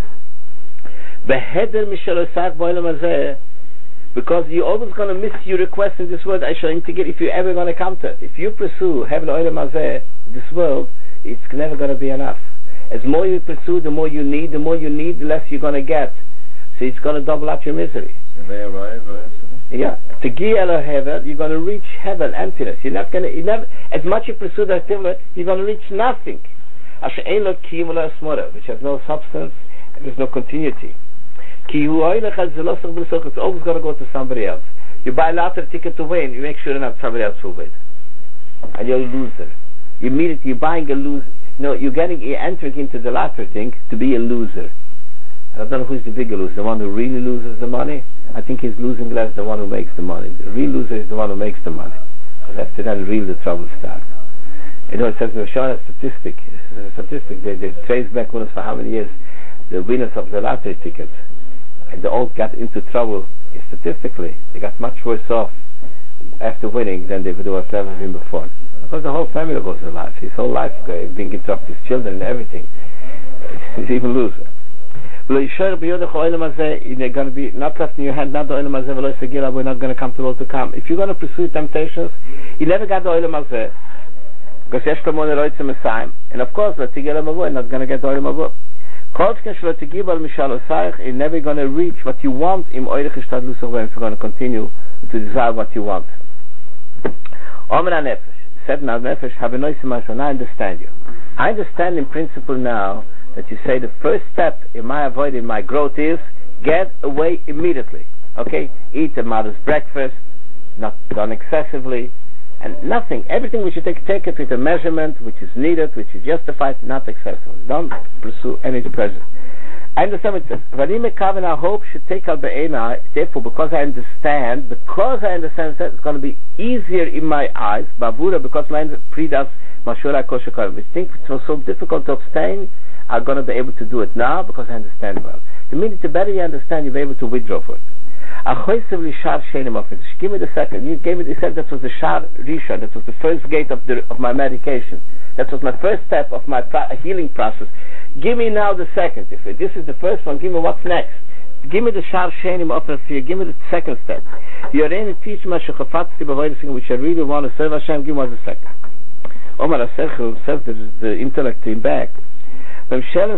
Beheder Mishalosach Boilam Hazeh, because you're always going to miss your request in this world. I shall integrate if you're ever going to come to it. If you pursue Hevel Olam Hazeh, this world, it's never going to be enough. As more you pursue, the more you need, the more you need, the less you're going to get. So it's going to double up your misery. So they arrive, right? Yeah. To Gi Elo Hevel, you're going to reach Hevel, emptiness. You're not going to, you never, as much you pursue that activity, you're going to reach nothing. Asher Ein Lo Kiyum Lo Asmora, which has no substance, and there's no continuity. It's always got to go to somebody else. You buy a lottery ticket to win, you make sure that somebody else will win, and you're a loser. You immediately you're buying a loser. No, you're getting you're entering into the lottery thing to be a loser. I don't know who's the bigger loser, the one who really loses the money. I think he's losing less than the one who makes the money. The real loser is the one who makes the money, because after that, real the trouble starts. You know, it says they're showing a statistic. A statistic. They they trace back winners for how many years, the winners of the lottery tickets. And they all got into trouble statistically. They got much worse off after winning than they would have ever been before. Because the whole family was alive. His whole life being interrupted, his children and everything. He's even loser. You're going to be not left in your hand, not the oil mazeh, we're not going to come to the world to come. If you're going to pursue temptations, you never got the oil mazeh. Because and of course, you're not going to get the oil mazeh. You're never going to reach what you want if you're going to continue to desire what you want. Said now Nefesh, have a noise in my son. I understand you. I understand in principle now that you say the first step in my avoiding my growth is get away immediately. Okay? Eat the mother's breakfast, not done excessively, and nothing. Everything we should take, take it with a measurement which is needed, which is justified, not excessive. Don't pursue any pleasure. I understand what it says. Vanimekaven, I hope should take out the ena. Therefore, because I understand, because I understand that it's going to be easier in my eyes, Bavura, because my predas Mashura Koshakar. We think it was so difficult to abstain, I'm going to be able to do it now because I understand well. The minute the better you understand, you'll be able to withdraw for it. Give me the second. You gave me the second. That was the Shar Risha. That was the first gate of the of my medication. That was my first step of my pra- healing process. Give me now the second. If this is the first one, give me what's next. Give me the Shar Shenim of the fear. Give me the second step. You're going to teach me which I really want to serve Hashem. Give me the second. Omar Asechel says that the intellect in back. The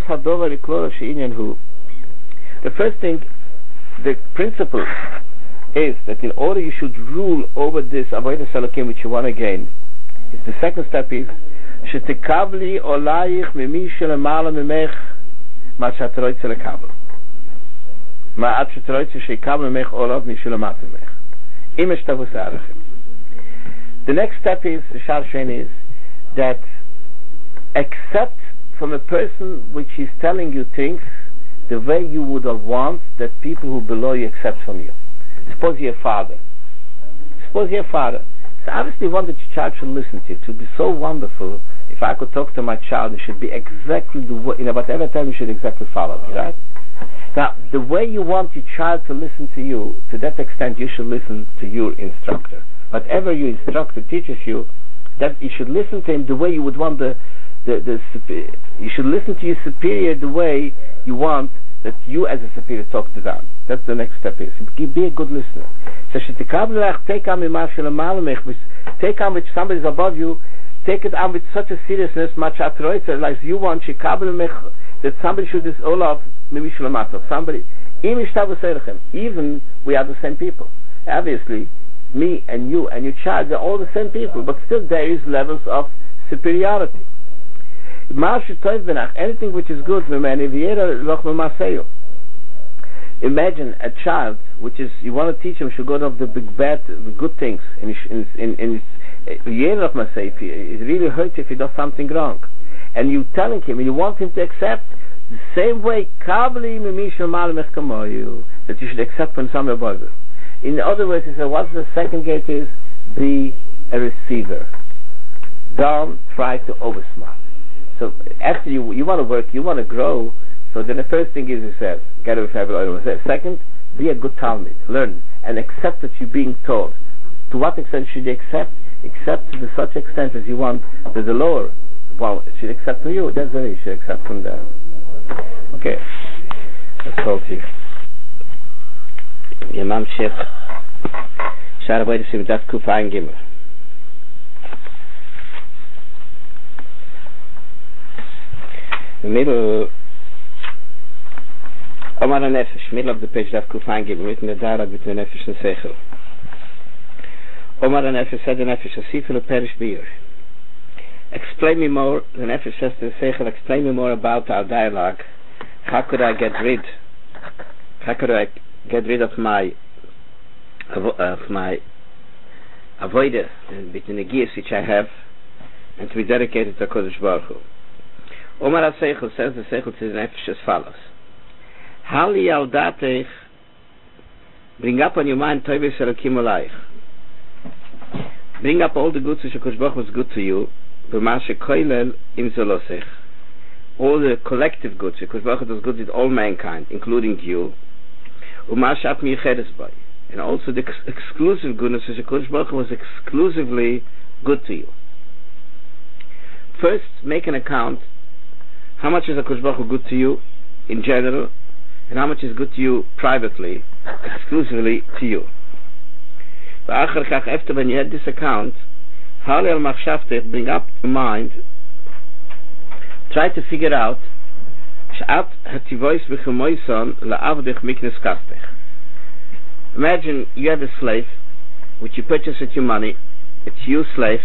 first thing, the principle is that in order you should rule over this avodas Elokim which you want to gain, is the second step is shetikavli olayich mimi shelemala mimech ma shatroitze lekavl ma ad shatroitze sheikavl mimech olav mi shelemat mimech im eshtavus arachim. The next step is the shar shein is that accept from a person which is telling you things the way you would have want that people who below you accept from you. Suppose you're a father. Suppose you're a father. So obviously you want that your child should listen to you. It would be so wonderful if I could talk to my child. It should be exactly the way, you know, whatever time you should exactly follow me, right? Now, the way you want your child to listen to you, to that extent you should listen to your instructor. Whatever your instructor teaches you, that you should listen to him the way you would want the The, the, you should listen to your superior the way you want that you as a superior talk to them. That's the next step is. Be a good listener. So take on take on which somebody is above you, take it on with such a seriousness, much like you want that somebody should this Olav somebody even we are the same people. Obviously, me and you and your child, they're all the same people, but still there is levels of superiority. Anything which is good, imagine a child which is, you want to teach him should go of the big bad, the good things, and in in in it really hurts if he does something wrong, and you telling him and you want him to accept the same way that you should accept from some above. In other words, he said, what's the second gate is? Be a receiver. Don't try to oversmart. So after you you want to work, you want to grow. So then the first thing is, he says, get away from everyone. Second, be a good Talmud, learn and accept that you're being taught. To what extent should you accept? Accept to such extent as you want that the lower one should accept from you. That's where you should accept from them. Okay, let's go to you. Yamam Sheikh Sharabai to see with that Kufa and Gimmer. The middle Omar Nefesh, middle of the page Daf Kufan given written the dialogue between Nefesh and Seichel. Omar Nefesh said the Nefesh Asifel perish beer. Explain me more, the Nefesh says to the Seichel, explain me more about our dialogue. How could I get rid how could I get rid of my of my avoider between the gears which I have and to be dedicated to Kodesh Baruch Hu. Omar HaSeichel says the Seichel to the Nefesh as follows. Hali al datech, bring up on your mind Toives Elokim Olaich. Bring up all the goods which HaKadosh Baruch Hu was good to you, b'ma shekoilel im zolosech. All the collective goods, HaKadosh Baruch Hu does good with all mankind, including you. U'ma she'at miyichedes by. And also the ex- exclusive goodness which HaKadosh Baruch Hu was exclusively good to you. first make an account how much is HaKadosh Baruch Hu good to you in general, and how much is good to you privately, exclusively to you. After when you had this account, bring up to mind, try to figure out imagine you have a slave which you purchase with your money. It's your slave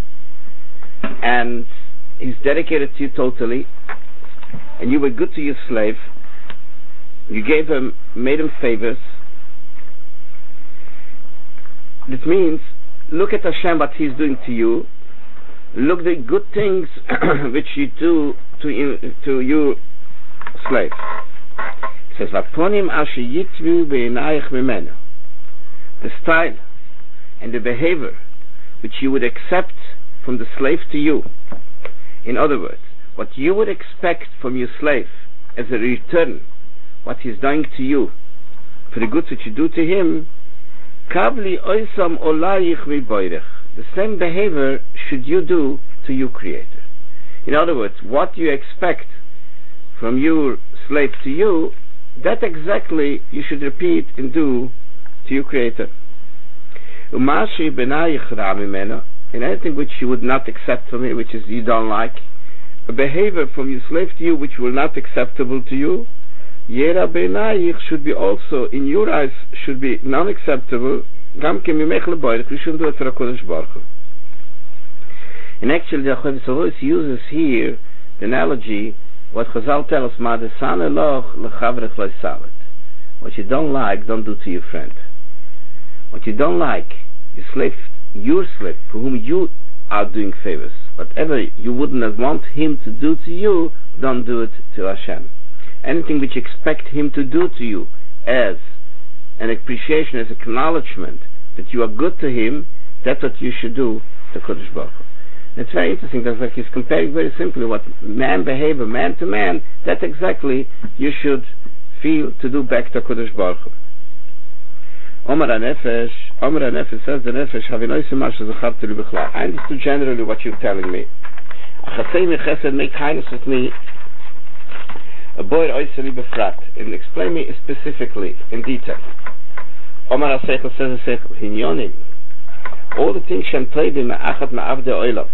and he's dedicated to you totally, and you were good to your slave. You gave him, made him favors. That means, look at Hashem, what He's doing to you. Look at the good things which you do to you, to your slave. It says, "Vaponim asher yitvu beinayich mimenu." The style and the behavior which you would accept from the slave to you. In other words, what you would expect from your slave as a return, what he's doing to you, for the goods that you do to him, Kavli oisam olayich miboirech. The same behavior should you do to your Creator. In other words, what you expect from your slave to you, that exactly you should repeat and do to your Creator. Umashi benayich ramimena, in anything which you would not accept from him, which is you don't like, a behavior from your slave to you which will not be acceptable to you, Yera benayich should be also, in your eyes, should be non-acceptable. Gam kem yimech leboirech, you shouldn't do it for HaKadosh Baruch Hu. And actually, the Chavetz Chaim uses here the analogy, what Chazal tell us, Ma desan eloch lechavrech lo salet. What you don't like, don't do to your friend. What you don't like, your slave, your slave, for whom you are doing favors, whatever you wouldn't want him to do to you, don't do it to Hashem. Anything which you expect him to do to you as an appreciation, as acknowledgement that you are good to him, that's what you should do to Kodesh Baruch Hu. It's very interesting, that's like he's comparing very simply what man behavior, man to man, that exactly you should feel to do back to Kodesh Baruch Hu. Omar HaNefesh, Omar HaNefesh says the Nefesh, I understood generally what you're telling me. Make kindness with me, a boy oiseli befrat, and explain me specifically in detail. Omar HaSeichel says the Seichel, Hinyonim, all the things Shem played in Ma'achat Ma'avdei Olam,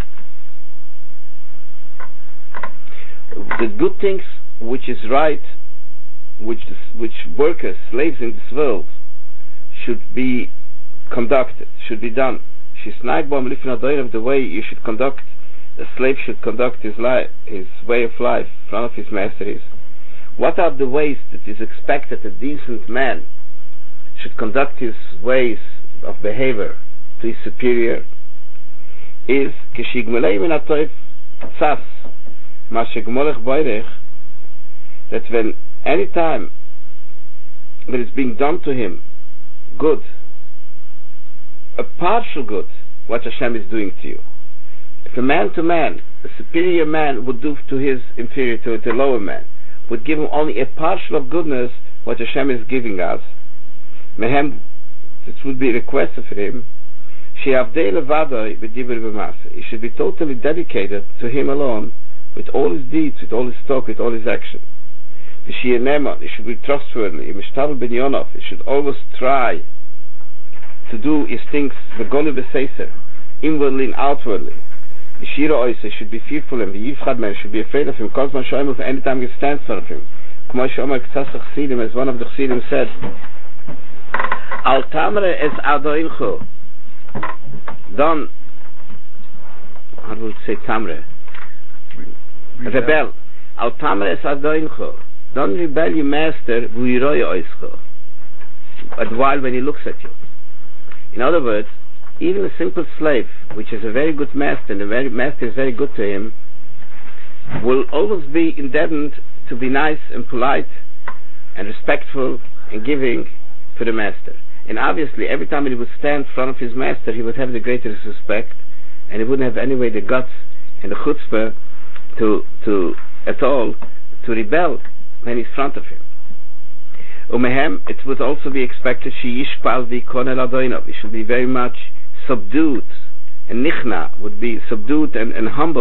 the good things which is right, which which workers, slaves in this world should be conducted, should be done. She's nagbam lifnei the way you should conduct, a slave should conduct his life, his way of life in front of his master is. What are the ways that is expected a decent man should conduct his ways of behavior to his superior? Is keshigmelei min atoif tzas ma shegmolech boirech, that when any time that is being done to him good, a partial good, what Hashem is doing to you. If a man to man, a superior man would do to his inferior, to the lower man, would give him only a partial of goodness, what Hashem is giving us, mehem, this would be requested for him, he should be totally dedicated to him alone, with all his deeds, with all his talk, with all his action. He should be trustworthy. He should always try to do his things inwardly and outwardly. He should be fearful and he should be afraid of him. Any time he stands in front of him. As one of the Chassidim said, Al tamre es adoincho. Don't, how do we say tamre? Rebel. Al tamre es adoincho. Don't rebel your master but while when he looks at you. In other words, even a simple slave, which is a very good master, and the very master is very good to him, will always be indebted to be nice and polite and respectful and giving to the master. And obviously, every time he would stand in front of his master, he would have the greatest respect, and he wouldn't have anyway the guts and the chutzpah to, to at all, to rebel when he's in front of him. Umehem, it would also be expected she yishpal v'konel adoinov. He should be very much subdued, and nichna would be subdued and, and humble in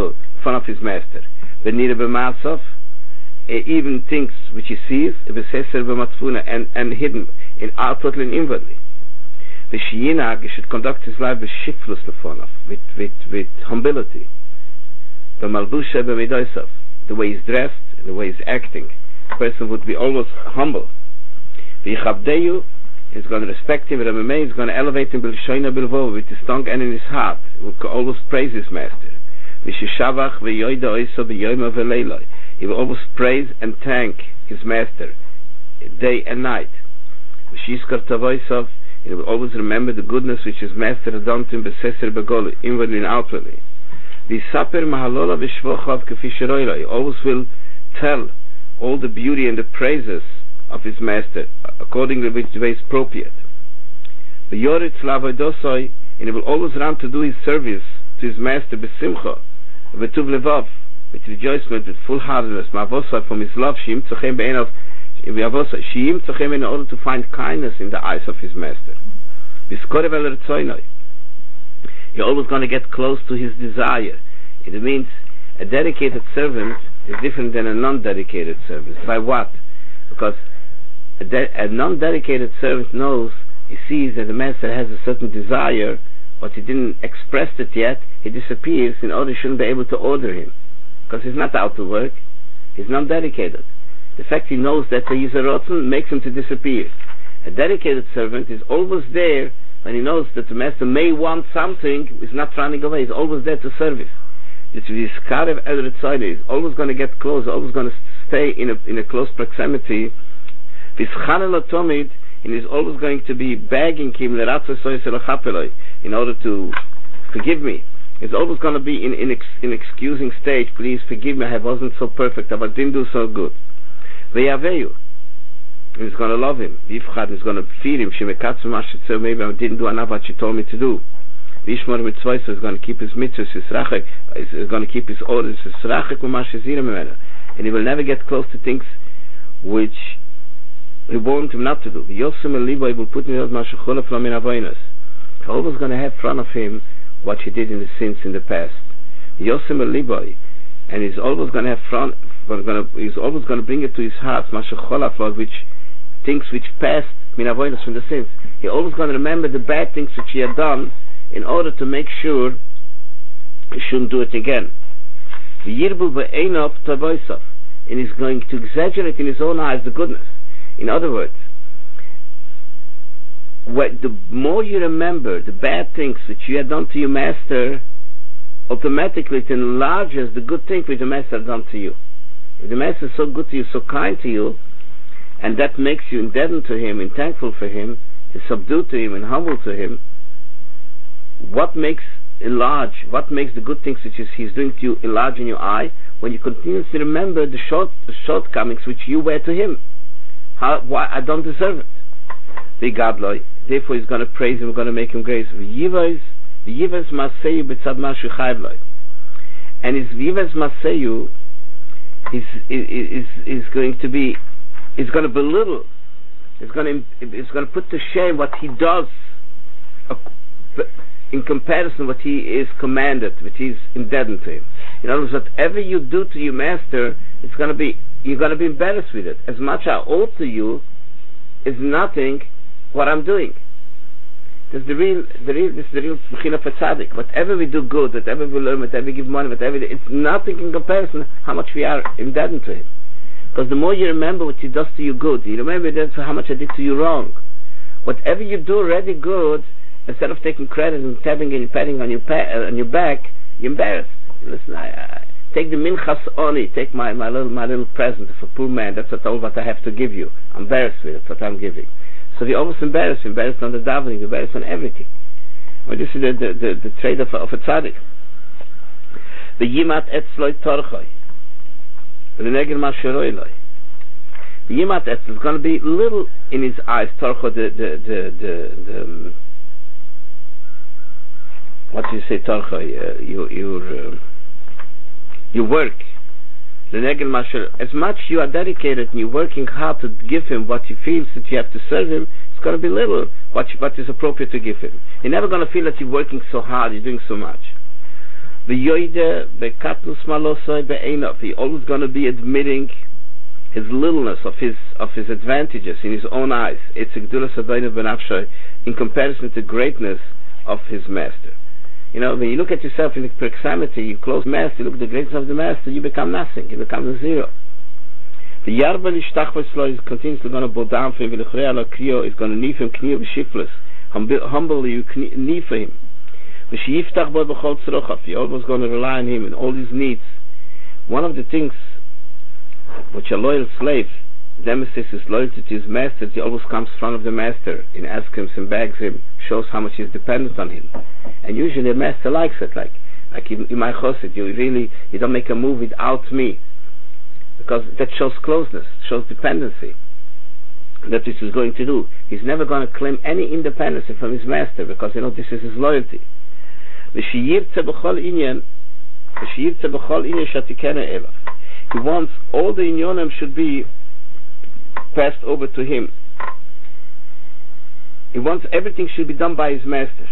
front of his master. V'nira b'masov, even things which he sees, v'seser b'matzvuna, and and hidden in outwardly and inwardly. V'shiyinag, he should conduct his life b'shiflus lefonav, with with with humility. V'malbusha b'midosav, the way he's dressed, the way he's acting. A person would be always humble. V'yichabdeyu, he's going to respect him. V'ramemei, he's going to elevate him b'lishoina b'lvov, with his tongue and in his heart. He will always praise his master. V'shishavach v'yoida oiso b'yoyma v'leiloi, he will always praise and thank his master day and night. V'shizkar tavoisov, he will always remember the goodness which his master had done to him, b'seser b'golu, inwardly and outwardly. V'saper mahalola v'shvochav k'fi sheroiloi, he always will tell all the beauty and the praises of his master according to which way is appropriate. V'yoritz la'avoidosoi, and he will always run to do his service to his master b'simcha, v'tuv levav, with rejoicement, with full heartedness, ma'avosai, from his love, she'im tzochem be'enav, she'im tzochem, in order to find kindness in the eyes of his master. V'skorev el retzoinoi, you're always going to get close to his desire. It means a dedicated servant is different than a non-dedicated servant. By what? Because a, de- a non-dedicated servant knows, he sees that the master has a certain desire, but he didn't express it yet, he disappears in order he shouldn't be able to order him. Because he's not out to work, he's non-dedicated. The fact he knows that he is a rotten makes him to disappear. A dedicated servant is always there when he knows that the master may want something, he's not running away, he's always there to service. It's this karev el retzoinoi, he's always going to get close, always going to stay in a in a close proximity. V'schanel otomid, and he's always going to be begging him in order to forgive me. He's always going to be in in, ex, in excusing stage. Please forgive me, I wasn't so perfect, I didn't do so good. V'yaveyu, he's going to love him. V'yifchad, he's going to feed him. Shemekatzu mashetzer, maybe I didn't do enough what she told me to do. V'yishmor mitzvah, so he's going to keep his mitzvahs, his rachek, he's going to keep his orders, his rachek u'mashezira memena, and he will never get close to things which he warned him not to do. V'yosem el libo, he will put in his mashachula from in avoinos. He's always going to have in front of him what he did in the sins in the past. Yosem el liboy, and he's always going to have front. Gonna, he's always going to bring it to his heart, mashacholaflog, which things which passed min avodas from the sins. He always going to remember the bad things which he had done, in order to make sure he shouldn't do it again. V'yirbu ve'enov tavoisov, and he's going to exaggerate in his own eyes the goodness. In other words, what, the more you remember the bad things which you had done to your master, automatically it enlarges the good things which the master had done to you. If the master is so good to you, so kind to you, and that makes you indebted to him and thankful for him, and subdued to him and humble to him, what makes enlarge, what makes the good things which he's doing to you enlarge in your eye? When you continuously remember the short the shortcomings which you were to him. How, why I don't deserve it. The Gadloi, therefore he's going to praise him, going to make him grace. V'yivas v'yivas maseyu b'tzad mashu chayvloi, and his v'yivas maseyu is is is going to be, is going to belittle, is going to is going to put to shame what he does in comparison what he is commanded, which he's indebted to him. In other words, whatever you do to your master, it's going to be, you're going to be embarrassed with it. As much I owe to you is nothing what I'm doing. This is the real, the real, this is the real bechina for tzaddik. Whatever we do good, whatever we learn, whatever we give money, whatever, it's nothing in comparison how much we are indebted to him. Because the more you remember what he does to you good, you remember that for how much I did to you wrong. Whatever you do already good, instead of taking credit and tapping and patting on your pa- uh, on your back, you're embarrassed. Listen, I, I take the minchas oni, take my, my little my little present for a poor man. That's what all what I have to give you. I'm embarrassed with it. That's what I'm giving. So you're almost embarrassed. You're embarrassed on the davening. You're embarrassed on everything. Well, this is the the, the, the trade of, of a tzaddik. The yimat etzloi torchoi, the negel masheroiloi. The yimat etz is going to be little in his eyes. Torcho, the the the the, the um, what do you say, Torcha? Uh, you, your, uh, your work. The negel masher. As much you are dedicated and you're working hard to give him what he feels that you have to serve him, it's going to be little what, what is appropriate to give him. You're never going to feel that you're working so hard, you're doing so much. V'yoide bekatnus malosoi be'enov. He always going to be admitting his littleness of his of his advantages in his own eyes. It's a gedulas adayna benafshay in comparison to greatness of his master. You know, when you look at yourself in the proximity, you close the master, you look at the greatness of the master, you become nothing. You become a zero. The yarba lishtachvaslo is continuously going to bow down for him. V'lechrei ala kriyo is going to knee for him kniya v'shiflas. Humbly you knee for him. V'shiyiftach bo b'chol tzrochav. You're always going to rely on him in all his needs. One of the things which a loyal slave demonstrates his loyalty to his master, he always comes in front of the master and asks him and begs him, shows how much he's dependent on him. And usually the master likes it, like like in, in my chosid, you really you don't make a move without me, because that shows closeness, shows dependency. That this is going to do. He's never going to claim any independence from his master, because you know this is his loyalty. He wants all the inyonim should be passed over to him. He wants everything should be done by his master.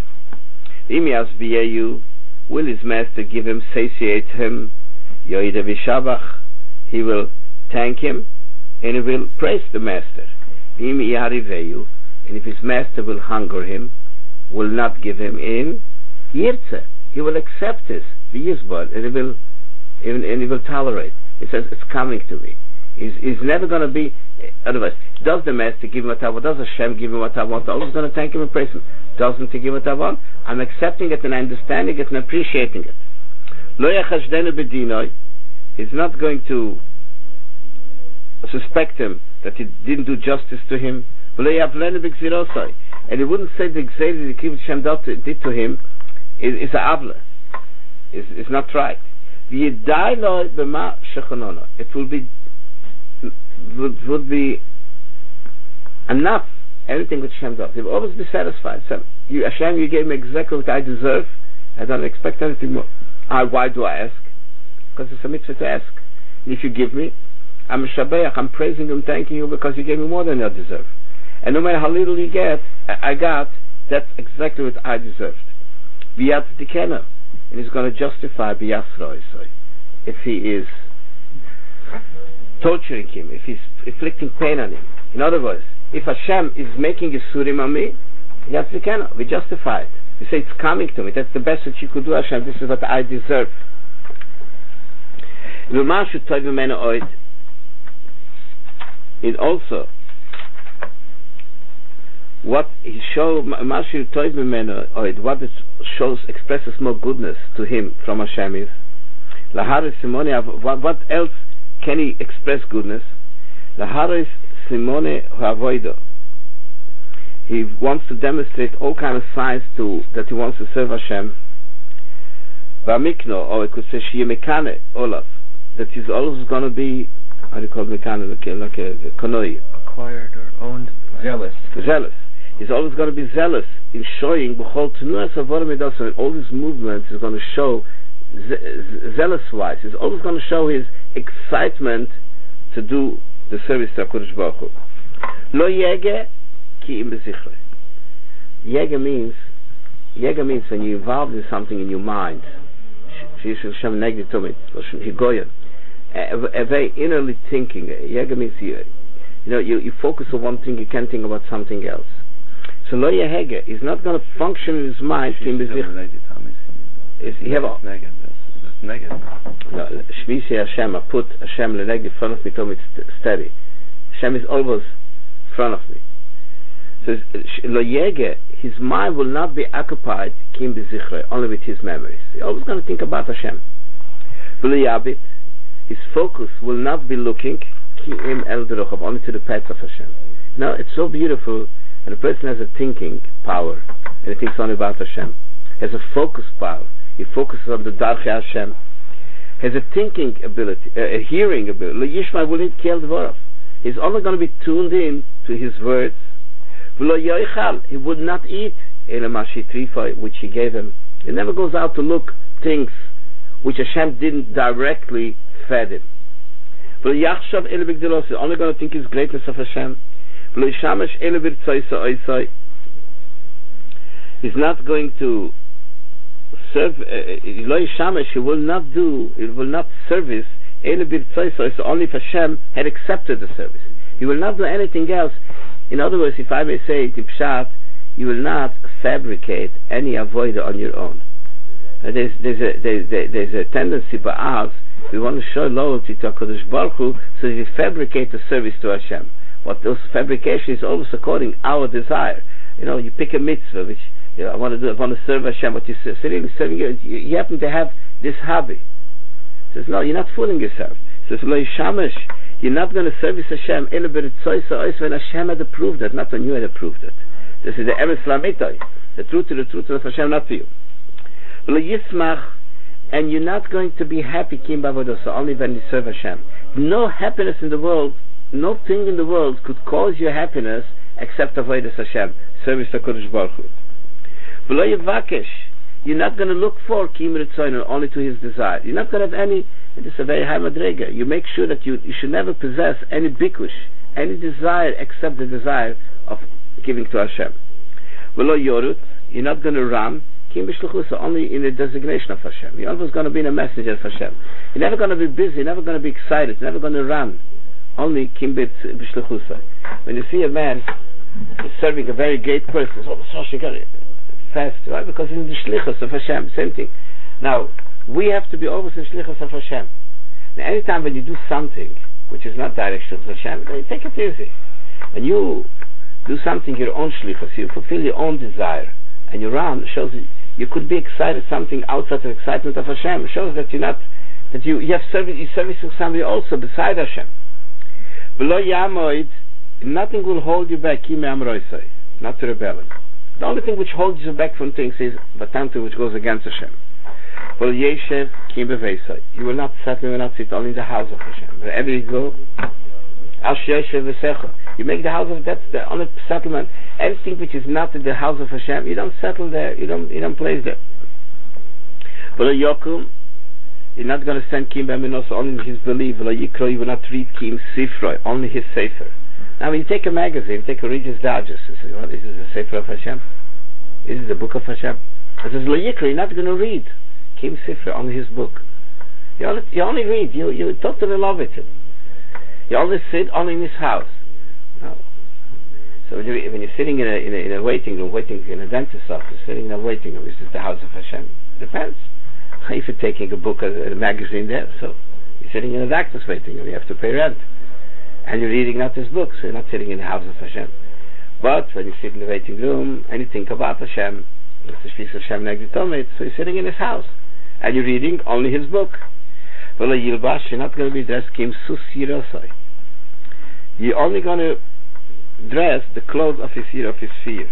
Will his master give him, satiate him? He will thank him and he will praise the master. And if his master will hunger him, will not give him in, yirtze, he will accept this, and he will, and he will tolerate. He says, it's coming to me. He's, he's never going to be, otherwise, does the master give him what I want? Does Hashem give him what I want? I'm always going to thank him and praise him. Doesn't he give what I want? I'm accepting it and understanding it and appreciating it. Lo yachashdenu b'dinoi. He's not going to suspect him that he didn't do justice to him. And he wouldn't say the gzeira that Kibbutz Hashem did to him is, is a avle, is, is not right. It will be would, would be enough. Everything which Hashem does, he will always be satisfied. So, you, Hashem, you gave me exactly what I deserve. I don't expect anything more. Uh, why do I ask? Because it's a mitzvah to ask. And if you give me, I'm a shabeach. I'm praising you and thanking you because you gave me more than I deserve. And no matter how little you get, I, I got, that's exactly what I deserved. V'yat tikena. And he's going to justify b'yasroi, if he is torturing him, if he's inflicting pain on him. In other words, if Hashem is making a surim on me, v'yat tikena, we justify it. We say it's coming to me. That's the best that you could do, Hashem. This is what I deserve. It also what he shows, what it shows, expresses more goodness to him from Hashem is what else can he express goodness? He wants to demonstrate all kind of signs to that he wants to serve Hashem. Or I could say Shiyemekane Olaf, that he's always going to be, how do you call Mekane, like a, like a, a konoi, acquired or owned, zealous. Zealous. He's always going to be zealous in showing b'chol tenuas avodah midaso. In all his movements, he's going to show ze- zealous-wise. He's always going to show his excitement to do the service to HaKadosh Baruch Hu. Lo yege ki im bezichre. Yege means yege means when you're involved in something in your mind. She should Shem negdi tomit. Higoyen. A very innerly thinking. Yege means you, you know you, you focus on one thing. You can't think about something else. So lo yehege is not going to function in his mind. Is he have a negative? No, Shvisi Hashem. I put Hashem lenegdi in front of me. Told me it's steady. Hashem is always in front of me. So lo yege, his mind will not be occupied kim bezichre, only with his memories. He's always going to think about Hashem. V'lo his focus will not be looking kim el derochav, only to the paths of Hashem. Now it's so beautiful. And a person has a thinking power, and he thinks only about Hashem. Has a focus power. He focuses on the Darchei Hashem. Has a thinking ability, uh, a hearing ability. Lo yishma will not kill dvorav. He's only going to be tuned in to his words. V'lo yoichal, he would not eat elamashi trifoi, which he gave him. He never goes out to look things which Hashem didn't directly fed him. V'lo yachshav ele b'gdelos, he's only going to think his greatness of Hashem. He's not going to serve, Eloi Shamesh, he will not do, he will not service, Ele Birtzoiso, so only if Hashem had accepted the service. He will not do anything else. In other words, if I may say it in Pshat, you will not fabricate any avodah on your own. Uh, there's, there's, a, there's, there's a tendency by us, we want to show loyalty to HaKadosh Baruch Hu, so we fabricate a service to Hashem. What those fabrication is always according our desire. You know, you pick a mitzvah, which you know, I want to do, I want to serve Hashem, but you're really serving you, you, you happen to have this hobby. Says, no, you're not fooling yourself. Says, Lo Yishamish, you're not going to service Hashem, Ele B'Ritzoisa Ois, when Hashem had approved it, not when you had approved it. This is the Emes Lamitoi, the truth to the truth of Hashem, not for you. Lo Yismach, and you're not going to be happy, Kim Bavodosa, only when you serve Hashem. No happiness in the world, no thing in the world could cause your happiness except Avodas Hashem, service to Kodesh Baruch Hu. V'lo Yevakesh, you're not going to look for Kim Ritzoino, only to his desire. You're not going to have any, and this is a very high madrega. You make sure that you, you should never possess any bikush, any desire except the desire of giving to Hashem. V'lo Yorut, you're not going to run, Kim B'Shluchusa, only in the designation of Hashem. You're always going to be in a messenger of Hashem. You're never going to be busy, you're never going to be excited, you're never going to run. Only Kim B'Shluchusa. When you see a man serving a very great person, it's almost fast, right? Because in the shlichus of Hashem, same thing. Now, we have to be always in shlichus of Hashem. Now, anytime when you do something which is not direction of Hashem, then you take it easy. When you do something your own shlichus, you fulfill your own desire, and you run, shows you, you could be excited something outside the excitement of Hashem. It shows that you're not, that you, you have service, you're servicing somebody also beside Hashem. Below Yamoid, nothing will hold you back, not to rebellion. The only thing which holds you back from things is Vatantu, which goes against Hashem. Well, Yeshev, Kim Beveisai. You will not settle, you will not sit only in the house of Hashem. Wherever you go, Ash Yeshev V'secha. You make the house of, that's the only settlement. Anything which is not in the house of Hashem, you don't settle there, you don't, you don't place there. Well, Yokum, you're not going to send Kim Beminos only in his belief. Well, Yikro, you will not read Kim Sifroi, only his Sefer. Now, when you take a magazine, take a Reader's Digest, you say, well, this is the Sefer of Hashem. This is the book of Hashem. It says, Lo Yikra, you're not going to read Kim Sifra, only his book. You only, you only read, you, you totally love it. You only sit only in his house. No. So when, you, when you're sitting in a, in, a, in a waiting room, waiting in a dentist's office, sitting in a waiting room, is this the house of Hashem? Depends. If you're taking a book, a, a magazine there, so you're sitting in a doctor's waiting room, you have to pay rent. And you're reading not his books, so you're not sitting in the house of Hashem. But when you sit in the waiting room and you think about Hashem, it's the speech of Hashem Negditomit, so you're sitting in his house and you're reading only his book. Well, a Yilbash, you're not going to be dressed Kim Sus Yirosai. You're only going to dress the clothes of his year, of his fear.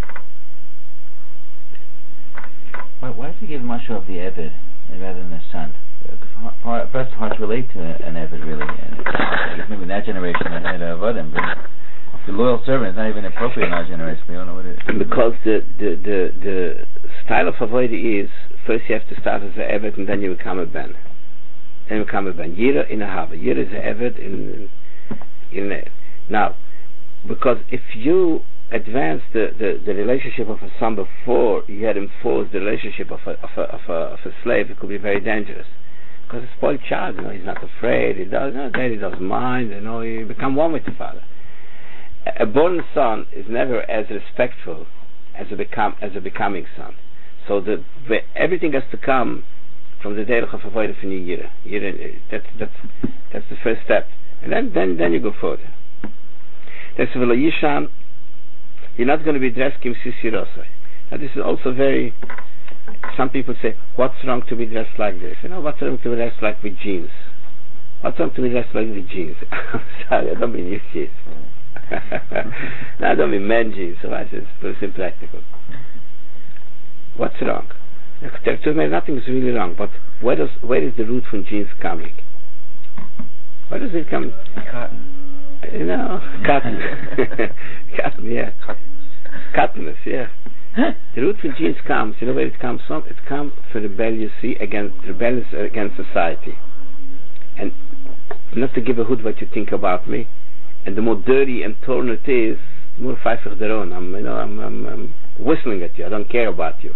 Why, why does he give Mashal of the Eved rather than the son? Hard, first, hard to relate to an Eved, really. And maybe in that generation I had Avodim, but the loyal servant is not even appropriate in our generation. We don't know what it is. Because the the the, the style of Avodah is first you have to start as an Eved and then you become a Ben. Then you become a Ben. Yira in a Hava. Yira is an Eved in in a, now, because if you advance the, the, the relationship of a son before you had enforced the relationship of a of a of a, of a slave, it could be very dangerous. Because a spoiled child, you know, he's not afraid, he does, no, daddy doesn't mind, you know, you become one with the father. A, a born son is never as respectful as a become as a becoming son. So the, the everything has to come from the derech of avodah from Yira. Yira, that's that's that's the first step, and then then then you go further. That's v'lo yishan. You're not going to be dressed kim sisirosai. Now this is also very. Some people say, what's wrong to be dressed like this? You know, what's wrong to be dressed like with jeans? What's wrong to be dressed like with jeans? I'm sorry, I don't mean your jeans. No, I don't mean men jeans, so I said it's impractical. What's wrong? Nothing is really wrong, but where does where is the root from jeans coming? Where does it come? Cotton. You know, cotton. Cotton, yeah. Cottonless, yeah. The root from jeans comes, you know where it comes from? It comes from rebelliously against rebellious against society. And not to give a hood what you think about me. And the more dirty and torn it is, the more pfeiffer thereon. I'm you know, I'm, I'm I'm whistling at you, I don't care about you.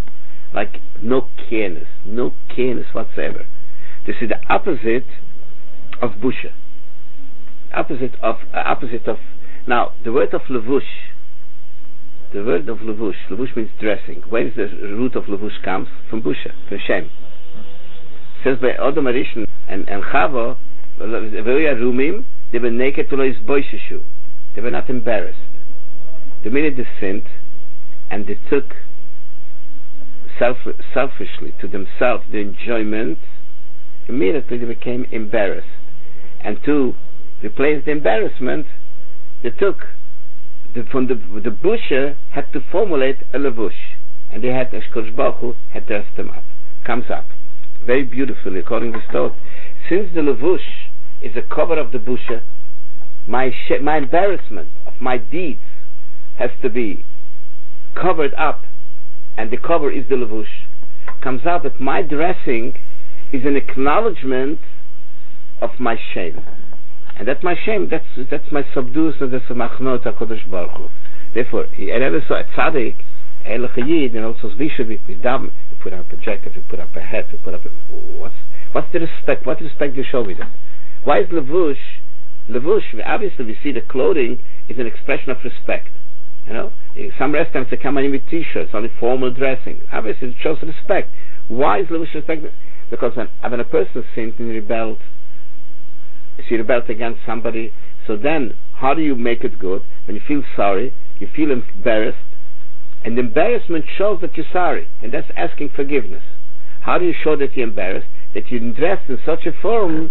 like no careness, no careness whatsoever. This is the opposite of busha. Opposite of uh, opposite of. Now the word of levush. The word of levush. Levush means dressing. Where is the root of levush comes? From busha, from shem. It says by Adam Arishon and and Chava, rumim, they were naked to lois boisheshu. They were not embarrassed. The minute they sinned, and they took self, selfishly to themselves the enjoyment, immediately they became embarrassed. And to replace the embarrassment, they took the, from the the busha had to formulate a levush, and they had Hakadosh Baruch Hu had dressed them up. Comes up very beautifully according to Stot. Since the levush is a cover of the busha, my sh- my embarrassment of my deeds has to be covered up, and the cover is the levush. Comes out that my dressing is an acknowledgement of my shame, and that's my shame. That's that's my subdues, and that's my machnot Hakadosh Baruch Hu. Therefore, he ever saw a tzaddik, a yid, and also zvisha we daven. We put up a jacket, we put up a hat, we put up a what's what's the respect? What respect do you show with them? Why is levush? Levush, obviously we see the clothing is an expression of respect. You know, some restaurants they come in with t-shirts, only formal dressing. Obviously it shows respect. Why is levush respect? Because when, when a person sinned and rebelled, she rebelled against somebody, so then how do you make it good? When you feel sorry, you feel embarrassed, and embarrassment shows that you're sorry, and that's asking forgiveness. How do you show that you're embarrassed? That you dress in such a form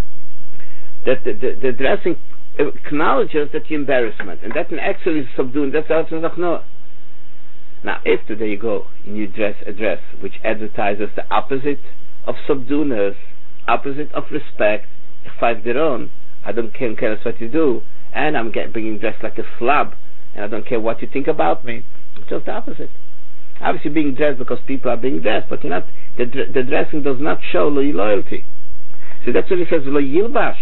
that the, the, the dressing acknowledges that you're embarrassment, and that's an actually subduing. That's how it's no. Now, if today you go and you dress a dress which advertises the opposite of subdueness, opposite of respect, if I've their own, I don't care, care what you do, and I'm get, being dressed like a slab, and I don't care what you think about me. It's just the opposite. Obviously, being dressed because people are being dressed, but you're not. The, the dressing does not show loyalty. So that's what he says. Lo yilbash.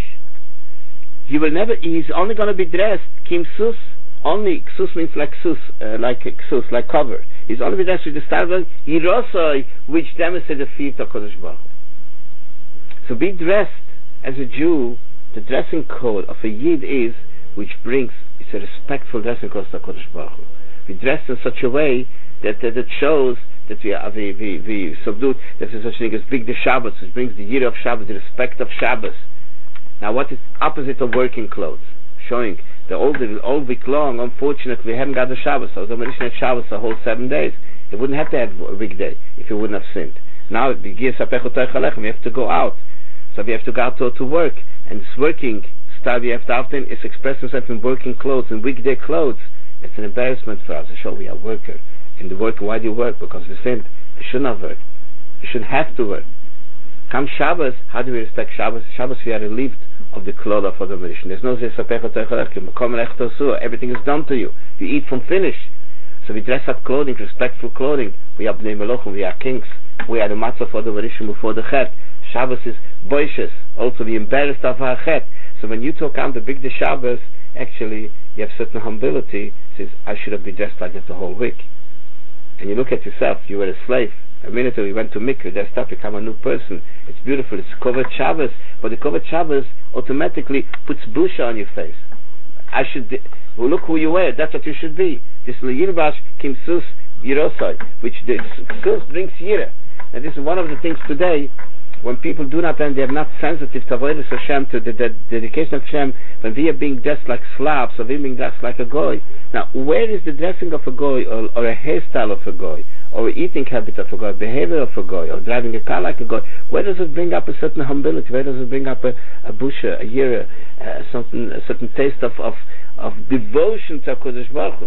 You will never. He's only going to be dressed kim sus. Only ksus means like sus, uh, like ksus, like cover. He's only be dressed with the style of yirosoi, which demonstrates the feet of Hakadosh Baruch Hu. So be dressed as a Jew. The dressing code of a Yid is which brings. It's a respectful dressing code of Hakadosh Baruch Hu. We dress in such a way that that it shows that we are we we, we subdued. There's such a thing as big the Shabbos, which brings the year of Shabbos, the respect of Shabbos. Now, what is opposite of working clothes? Showing that all the all week long, unfortunately, we haven't got the Shabbos. So the Marishan had Shabbos the whole seven days. He wouldn't have to have a weekday if he wouldn't have sinned. Now it begins we have to go out, so we have to go out to, to work, and this working style we have to often is express himself in working clothes, in weekday clothes. It's an embarrassment for us to show we are worker. In the work, why do you work? Because we sinned. We should not work. We shouldn't have to work. Come Shabbos, how do we respect Shabbos? Shabbos we are relieved of the cloth of the Marishan. There's no everything is done to you. You eat from finish. So we dress up clothing, respectful clothing. We are Bnei Melochim, we are kings. We are the matzah for the Marishan before the Chet. Shabbos is boishes. Also we embarrassed of our Chet. So when you talk on the big the Shabbos, actually you have certain humility. Says I should have been dressed like that the whole week. And you look at yourself. You were a slave. A minute ago you went to mikveh, dressed up, become a new person. It's beautiful. It's covered Shabbos, but the covered Shabbos automatically puts busha on your face. I should. Di- well, look who you were. That's what you should be. This liyirbash kim sus yirosai, which the sus brings yira. And this is one of the things today. When people do not, and they are not sensitive to avoidance Hashem, to the, the dedication of Hashem, when we are being dressed like slabs, or we are being dressed like a goy. Now, where is the dressing of a goy, or, or a hairstyle of a goy, or eating habit of a goy, behavior of a goy, or driving a car like a goy? Where does it bring up a certain humility? Where does it bring up a, a busha, a yira, uh, something, a certain taste of, of, of devotion to HaKadosh Baruch Hu?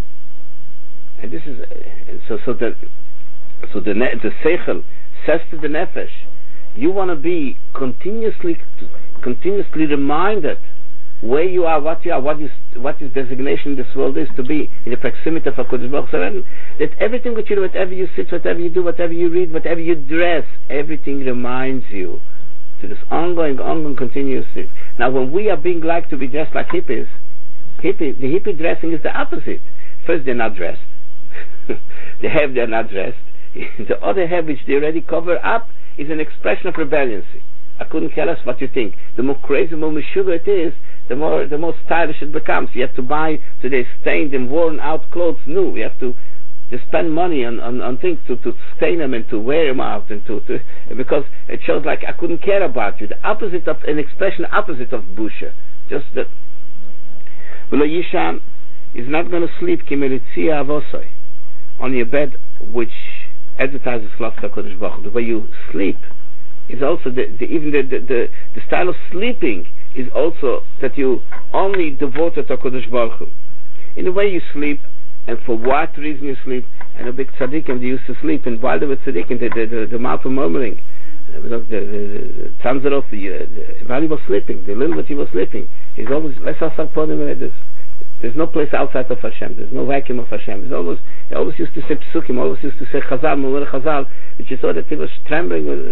And this is uh, so. So the so the ne- the seichel says to the nefesh. You want to be continuously, continuously reminded where you are, what you are, what is, what is designation in this world is to be in the proximity of HaKadosh Baruch Hu. That everything that you do, whatever you sit, whatever you do, whatever you read, whatever you dress, everything reminds you to this ongoing, ongoing, continuously. Now, when we are being like to be dressed like hippies, hippie, the hippie dressing is the opposite. First, they're not dressed. They have, they're not dressed. The other head which they already cover up is an expression of rebellioncy. I couldn't tell us what you think. The more crazy, more mishuga it is, the more the more stylish it becomes. You have to buy today stained and worn out clothes new. You have to, to spend money on, on, on things to, to stain them and to wear them out and to, to because it shows like I couldn't care about you. The opposite of an expression, opposite of busha. Just that. V'lo yisham is not going to sleep kimelitzia avosoi on your bed, which advertises love to HaKadosh Baruch Hu. The way you sleep is also the, the even the, the, the, the style of sleeping is also that you only devoted to HaKadosh Baruch Hu. In the way you sleep, and for what reason you sleep, and a big tzaddikim they used to sleep, and while they were tzaddikim, the, the, the, the mouth of murmuring, the Tzanzarov, the, the, while he was sleeping, the little bit he was sleeping, he's always, let's ask this. There's no place outside of Hashem. There's no vacuum of Hashem. There's always, he always used to say psukim, always used to say chazal, mulur chazal, which you saw that he was trembling with...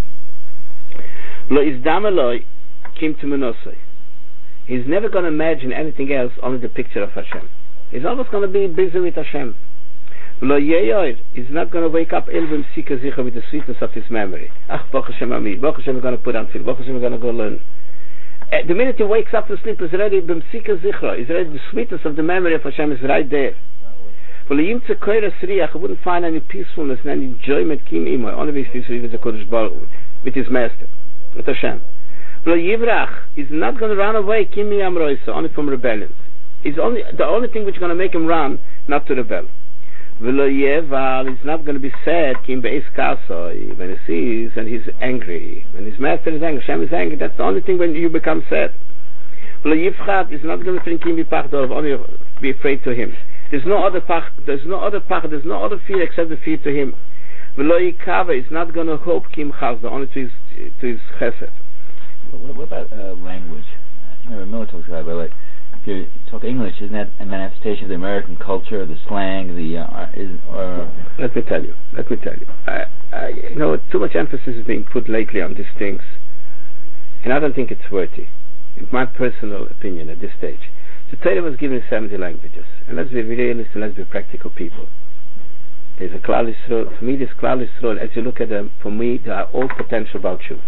Lo izdameloi kim to menosoi. He's never going to imagine anything else, only the picture of Hashem. He's always going to be busy with Hashem. Lo yeyoir is not going to wake up elvim sika zicha with the sweetness of his memory. Ach, Baruch Hashem Amid. Baruch Hashem is going to put on film. Baruch Hashem is going to go learn. Uh, the minute he wakes up to sleep, is already b'msika zichra. Is already the sweetness of the memory of Hashem is right there. Well, he wouldn't find any peacefulness and any enjoyment kim imo. Only with his with his master, with Hashem. Well, Yivrach is not going to run away kim amroisa, only from rebellion. Is only the only thing which is going to make him run, not to rebel. V'lo yeval is not going to be sad kim be'es kasoi when he sees and he's angry. When his master is angry, Hashem is angry. That's the only thing when you become sad. V'lo yifchat is not going to think kim b'pachdor, only be afraid to him. There's no other pach. There's no other pach. There's no other fear except the fear to him. V'lo yikava is not going to hope kim chazda, only to his to his chesed. What, what about uh, language? I remember Miller talks about it, but like, if you talk English, isn't that a manifestation of the American culture, the slang, the uh, is, or? Let me tell you. Let me tell you. I, I, you know, too much emphasis is being put lately on these things, and I don't think it's worthy. In my personal opinion, at this stage, the Torah was given in seventy languages, and let's be realistic, let's be practical people. There's a Klal Yisrael. For me, this Klal Yisrael, as you look at them, for me, they are all potential Baal Teshuvos.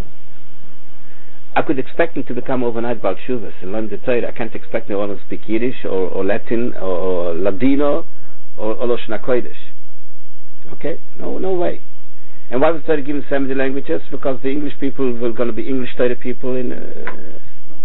I could expect them to become overnight Baal Teshuvos and learn the Torah. I can't expect them all to speak Yiddish or, or Latin or, or Ladino or, or Lashon HaKodesh. Okay? No, no way. And why was the Torah given seventy languages? Because the English people were going to be English Torah people in... Uh,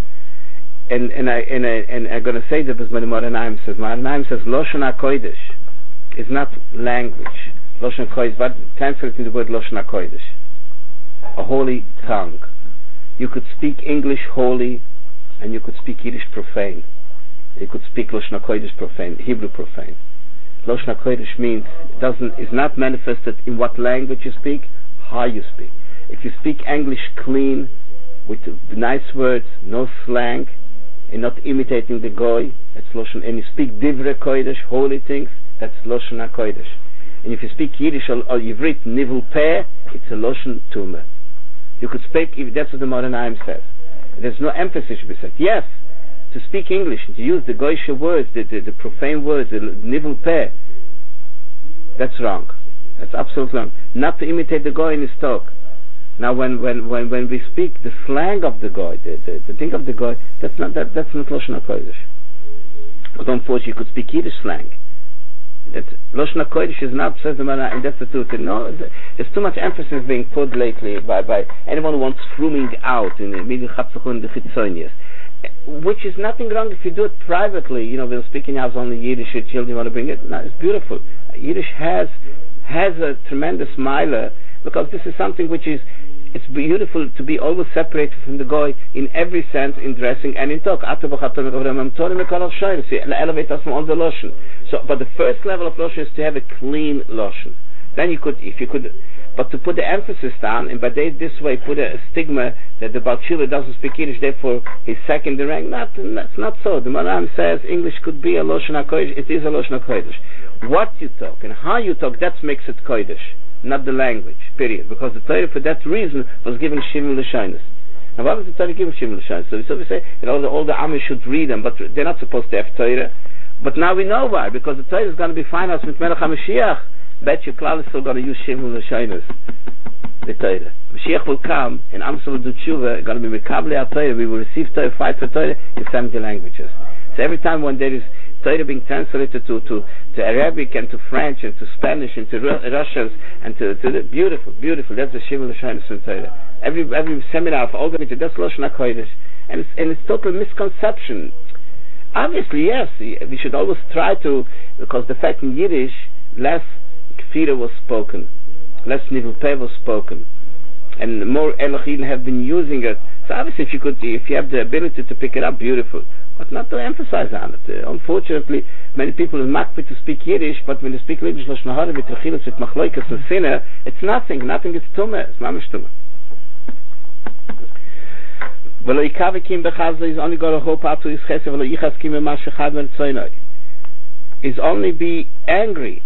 and and I and I and I'm going to say that as Moranayim says. Moranayim says Lashon HaKodesh is not language. Lashon HaKodesh, but translating the word Lashon HaKodesh, a holy tongue. You could speak English holy, and you could speak Yiddish profane. You could speak Lashon HaKodesh profane, Hebrew profane. Lashon HaKodesh means it doesn't is not manifested in what language you speak, how you speak. If you speak English clean, with nice words, no slang, and not imitating the goy, that's Lashon. And you speak Divrei Kodesh, holy things, that's Lashon HaKodesh. And if you speak Yiddish or, or you've written Nivul Peh, it's a Lashon Tumah. You could speak, if that's what the Moranayim says. There's no emphasis to be said. Yes, to speak English, to use the goyish words, the, the, the profane words, the Nivul Peh, that's wrong. That's absolutely wrong. Not to imitate the goy in his talk. Now, when, when, when, when we speak the slang of the goy, the, the, the thing of the goy, that's not that, that's not Lashon HaKodesh. But unfortunately, you could speak Yiddish slang. That Lashon HaKodesh is not, says the Moranayim, and that's the truth. No, there's too much emphasis being put lately by, by anyone who wants frumming out in the middle chapsachon the chitzonius, which is nothing wrong if you do it privately. You know, we're speaking out only Yiddish, your children want to bring it. No, it's beautiful. Yiddish has has a tremendous miler, because this is something which is, it's beautiful to be always separated from the goy in every sense, in dressing and in talk. See, elevate us from all the lotion. So, but the first level of lotion is to have a clean lotion. Then you could, if you could, but to put the emphasis down, and by they, this way put a, a stigma that the Baal Teshuva doesn't speak Yiddish, therefore he's second in rank. Not, that's not so. The Moranayim says English could be a Lashon HaKodesh. It is a Lashon HaKodesh. What you talk and how you talk, that makes it Kodesh, not the language. Period. Because the Torah, for that reason, was given Shivim L'Shonos. Now, why was the Torah given Shivim L'Shonos? So, so we say that all the all the Amish should read them, but they're not supposed to have Torah. But now we know why, because the Torah is going to be financed with Melech HaMashiach, bet you Klal is still going to use Shimul Lashonos, the Torah. Mashiach will come, and Amsel will do tshuva, going to be Mekabli Torah, we will receive Torah, fight for Torah in seventy languages. So every time when there is Torah being translated to, to, to Arabic and to French and to Spanish and to Ru- Russians and to, to the beautiful, beautiful, that's the Shimul Lashonos in Torah. Every, every seminar of all the that's Lashon HaKodesh. And it's, and it's total misconception. Obviously, yes, we should always try to, because the fact in Yiddish, less Kfira was spoken, less Nivul Peh was spoken, and more Elohim have been using it. So obviously, if you could, if you have the ability to pick it up, beautiful, but not to emphasize on it. Uh, unfortunately, many people are makpid to speak Yiddish, but when they speak Yiddish, Lashon Hara, with Rechilas, with Machloikas and Sinner, it's nothing. Nothing is tumah. It's mamish tumah. V'lo yikav kim b'chazlo is only got a hope out to his chesed. V'lo yichas kim b'ma shechad v'rtzoynoi is only be angry.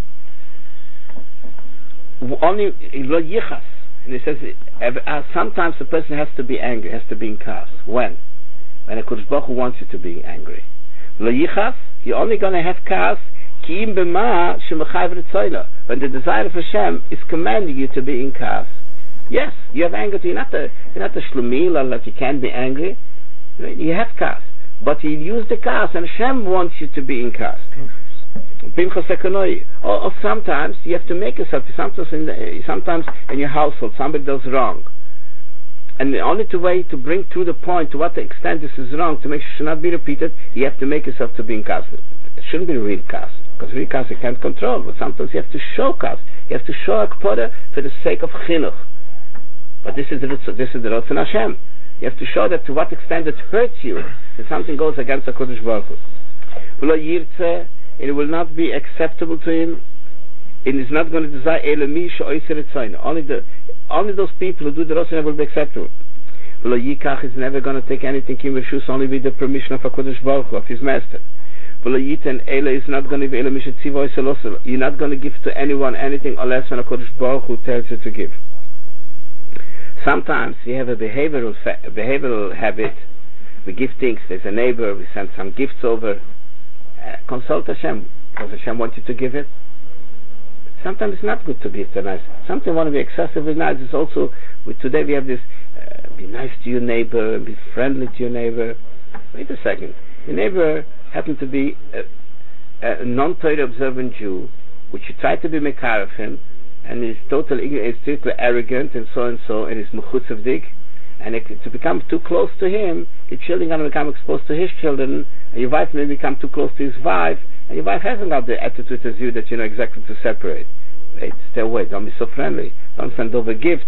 Only lo yichas. And it says uh, sometimes the person has to be angry, has to be in chaos. When? When a Kodesh Baruch Hu wants you to be angry. Lo yichas, you're only going to have chaos ki im b'ma shemachai v'rtzoynoi, when the desire of Hashem is commanding you to be in chaos. Yes, you have anger. You're not a, you're not a shlumil, or that you can't be angry. You have kas, but you use the kas, and Hashem wants you to be in kas. Pinchas ekonoi. Or, or sometimes you have to make yourself. Sometimes in the, sometimes in your household somebody does wrong, and the only way to bring to the point to what extent this is wrong, to make sure it should not be repeated, you have to make yourself to be in kas. It shouldn't be real kas, because real kas you can't control. But sometimes you have to show kas. You have to show akpoda for the sake of chinuch. But this is the this is the Ratzon Hashem. You have to show that to what extent it hurts you, that something goes against the Kodesh Baruch Hu. And it will not be acceptable to him. It is not going to desire Elami she'oiser etzayin. Only the only those people who do the Ratzon will be acceptable. V'lo yikach is never going to take anything in reshus only with the permission of a Kodesh Baruch Hu, of his master. V'lo yiten Ela is not going to be Elami she'tziva oiser losel. You're not going to give to anyone anything unless when a Kodesh Baruch Hu tells you to give. Sometimes we have a behavioral fa- behavioral habit. We give things. There's a neighbor. We send some gifts over. Uh, consult Hashem. Does Hashem want you to give it? Sometimes it's not good to be so nice. Sometimes you want to be excessively nice. It's also with today we have this. Uh, be nice to your neighbor. Be friendly to your neighbor. Wait a second. Your neighbor happened to be a, a non-Torah observant Jew, which you try to be mekar of him. And is totally, is totally arrogant and so and so, and is mechutzavdik, and it, to become too close to him, your children are going to become exposed to his children, and your wife may become too close to his wife, and your wife hasn't got the attitude as you that you know exactly to separate. Wait, stay away, don't be so friendly, don't send over gifts.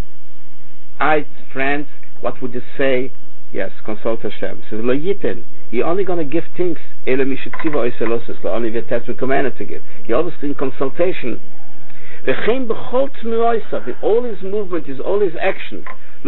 I, friends, what would you say? Yes, consult Hashem. Says lo yiten. You're only going to give things. Ela mishetziva oiselosis. Only if it has been commanded to give. You're always in consultation. With all his movement, is all his action.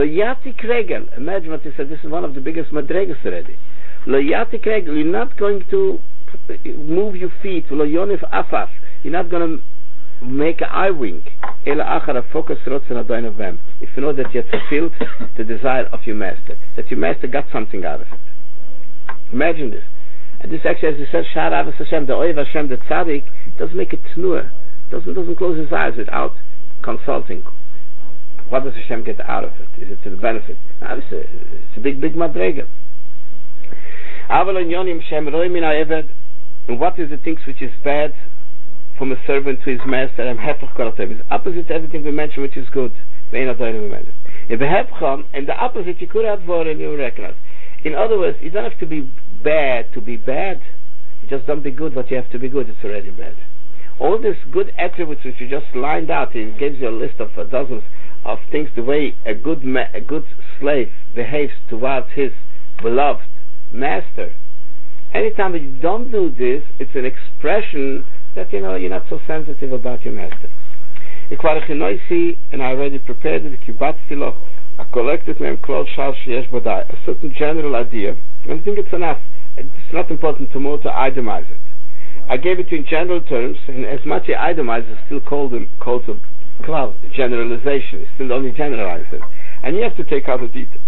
Imagine what he said. This is one of the biggest madregas already. You're not going to move your feet. You're not going to make an eye wink. Focus if you know that you have fulfilled the desire of your master, that your master got something out of it. Imagine this. And this actually, as he said, Shar Avos Hashem, the Oiv Hashem, the Tzaddik, does make it tnuah. Doesn't doesn't close his eyes without consulting. What does Hashem get out of it? Is it to the benefit? No, it's, a, it's a big, big madrega. And what is the things which is bad from a servant to his master? And it's opposite to everything we mentioned, which is good. And the opposite, you could have word and you recognize. In other words, you don't have to be bad to be bad. You just don't be good. What you have to be good, it's already bad. All these good attributes which you just lined out, it gives you a list of uh, dozens of things, the way a good ma- a good slave behaves towards his beloved master. Anytime that you don't do this, it's an expression that you know you're not so sensitive about your master. And I already prepared it. I collected them close a certain general idea. I think it's enough. It's not important to more to itemize it. I gave it in general terms, and as much as I itemize, it's still called a, called a cloud, generalization. It's still only generalized. And you have to take out the detail.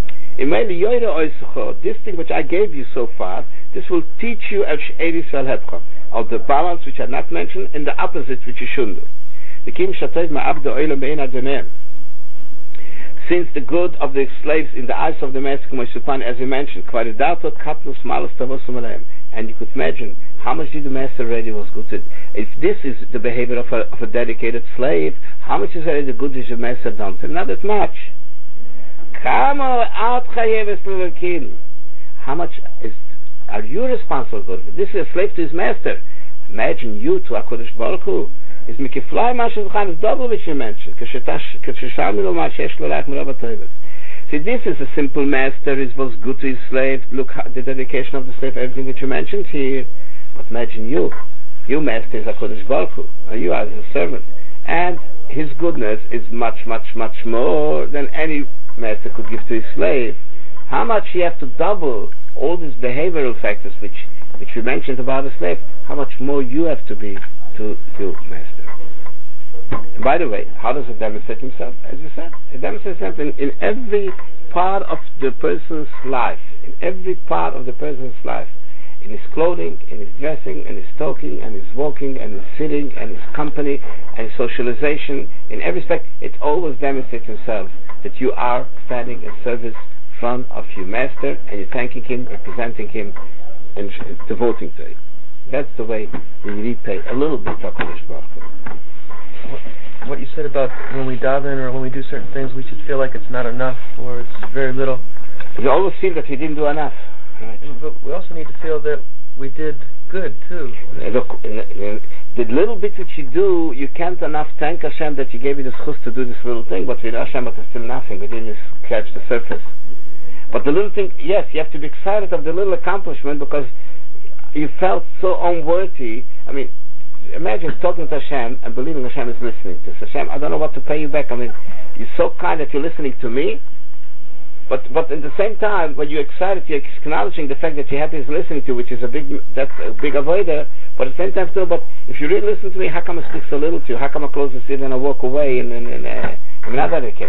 This thing which I gave you so far, this will teach you of the balance which I not mentioned, and the opposite which you shouldn't do. Since the good of the slaves in the eyes of the master, as we mentioned, and you could imagine how much did the master already was good to it. If this is the behavior of a, of a dedicated slave, how much is already the good is the master done to? Not that much. How much is are you responsible for it? This is a slave to his master. Imagine you to HaKadosh Baruch Hu. Is mikiflai mashal is double which you mentioned. See, this is a simple master. It was good to his slave. Look, the dedication of the slave, everything which you mentioned here. But imagine you. You master is HaKadosh Baruch Hu, and you as a servant. And his goodness is much, much, much more than any master could give to his slave. How much you have to double all these behavioral factors which which we mentioned about the slave, how much more you have to be to your master. And by the way, how does it demonstrate himself? As you said, it demonstrates himself in, in every part of the person's life, in every part of the person's life, in his clothing, in his dressing, in his talking, and his walking, and his sitting, and his company, and his socialization. In every respect, it always demonstrates himself that you are standing in service in front of your master, and you're thanking him, representing him, and devoting to him. That's the way you repay a little bit of HaKadosh Baruch Hu. What you said about when we daven or when we do certain things, we should feel like it's not enough or it's very little. You always feel that we didn't do enough. Right. But we also need to feel that we did good too. Uh, look, in, in, the little bit that you do, you can't enough thank Hashem that you gave you the chus to do this little thing, but with Hashem it's still nothing. We didn't catch the surface. But the little thing, yes, you have to be excited of the little accomplishment because you felt so unworthy. I mean, imagine talking to Hashem and believing Hashem is listening to Hashem. I don't know what to pay you back. I mean, you're so kind that you're listening to me, but but at the same time, when you're excited, you're acknowledging the fact that you're happy is listening to, which is a big that's a big avoider. But at the same time, still, but if you really listen to me, how come I speak so little to you? How come I close the seat and I walk away and and, and uh, I'm not dedicated?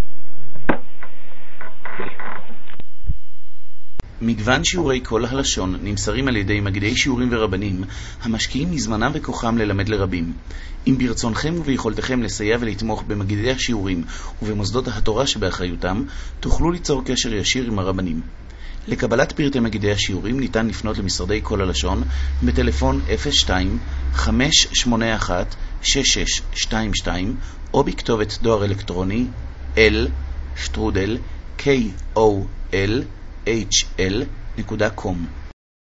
מגוון שיעורי כל הלשון נמסרים על ידי מגידי שיעורים ורבנים המשקיעים מזמנם וכוחם ללמד לרבים. אם ברצונכם וביכולתכם לסייע ולתמוך במגידי השיעורים ובמוסדות התורה שבאחריותם, תוכלו ליצור קשר ישיר עם הרבנים. לקבלת פרטי מגידי השיעורים ניתן לפנות למשרדי כל הלשון בטלפון אפס שתיים חמש שמונה אחת שש שש שתיים שתיים או בכתובת דואר אלקטרוני l שטרודל k o l h l dot com.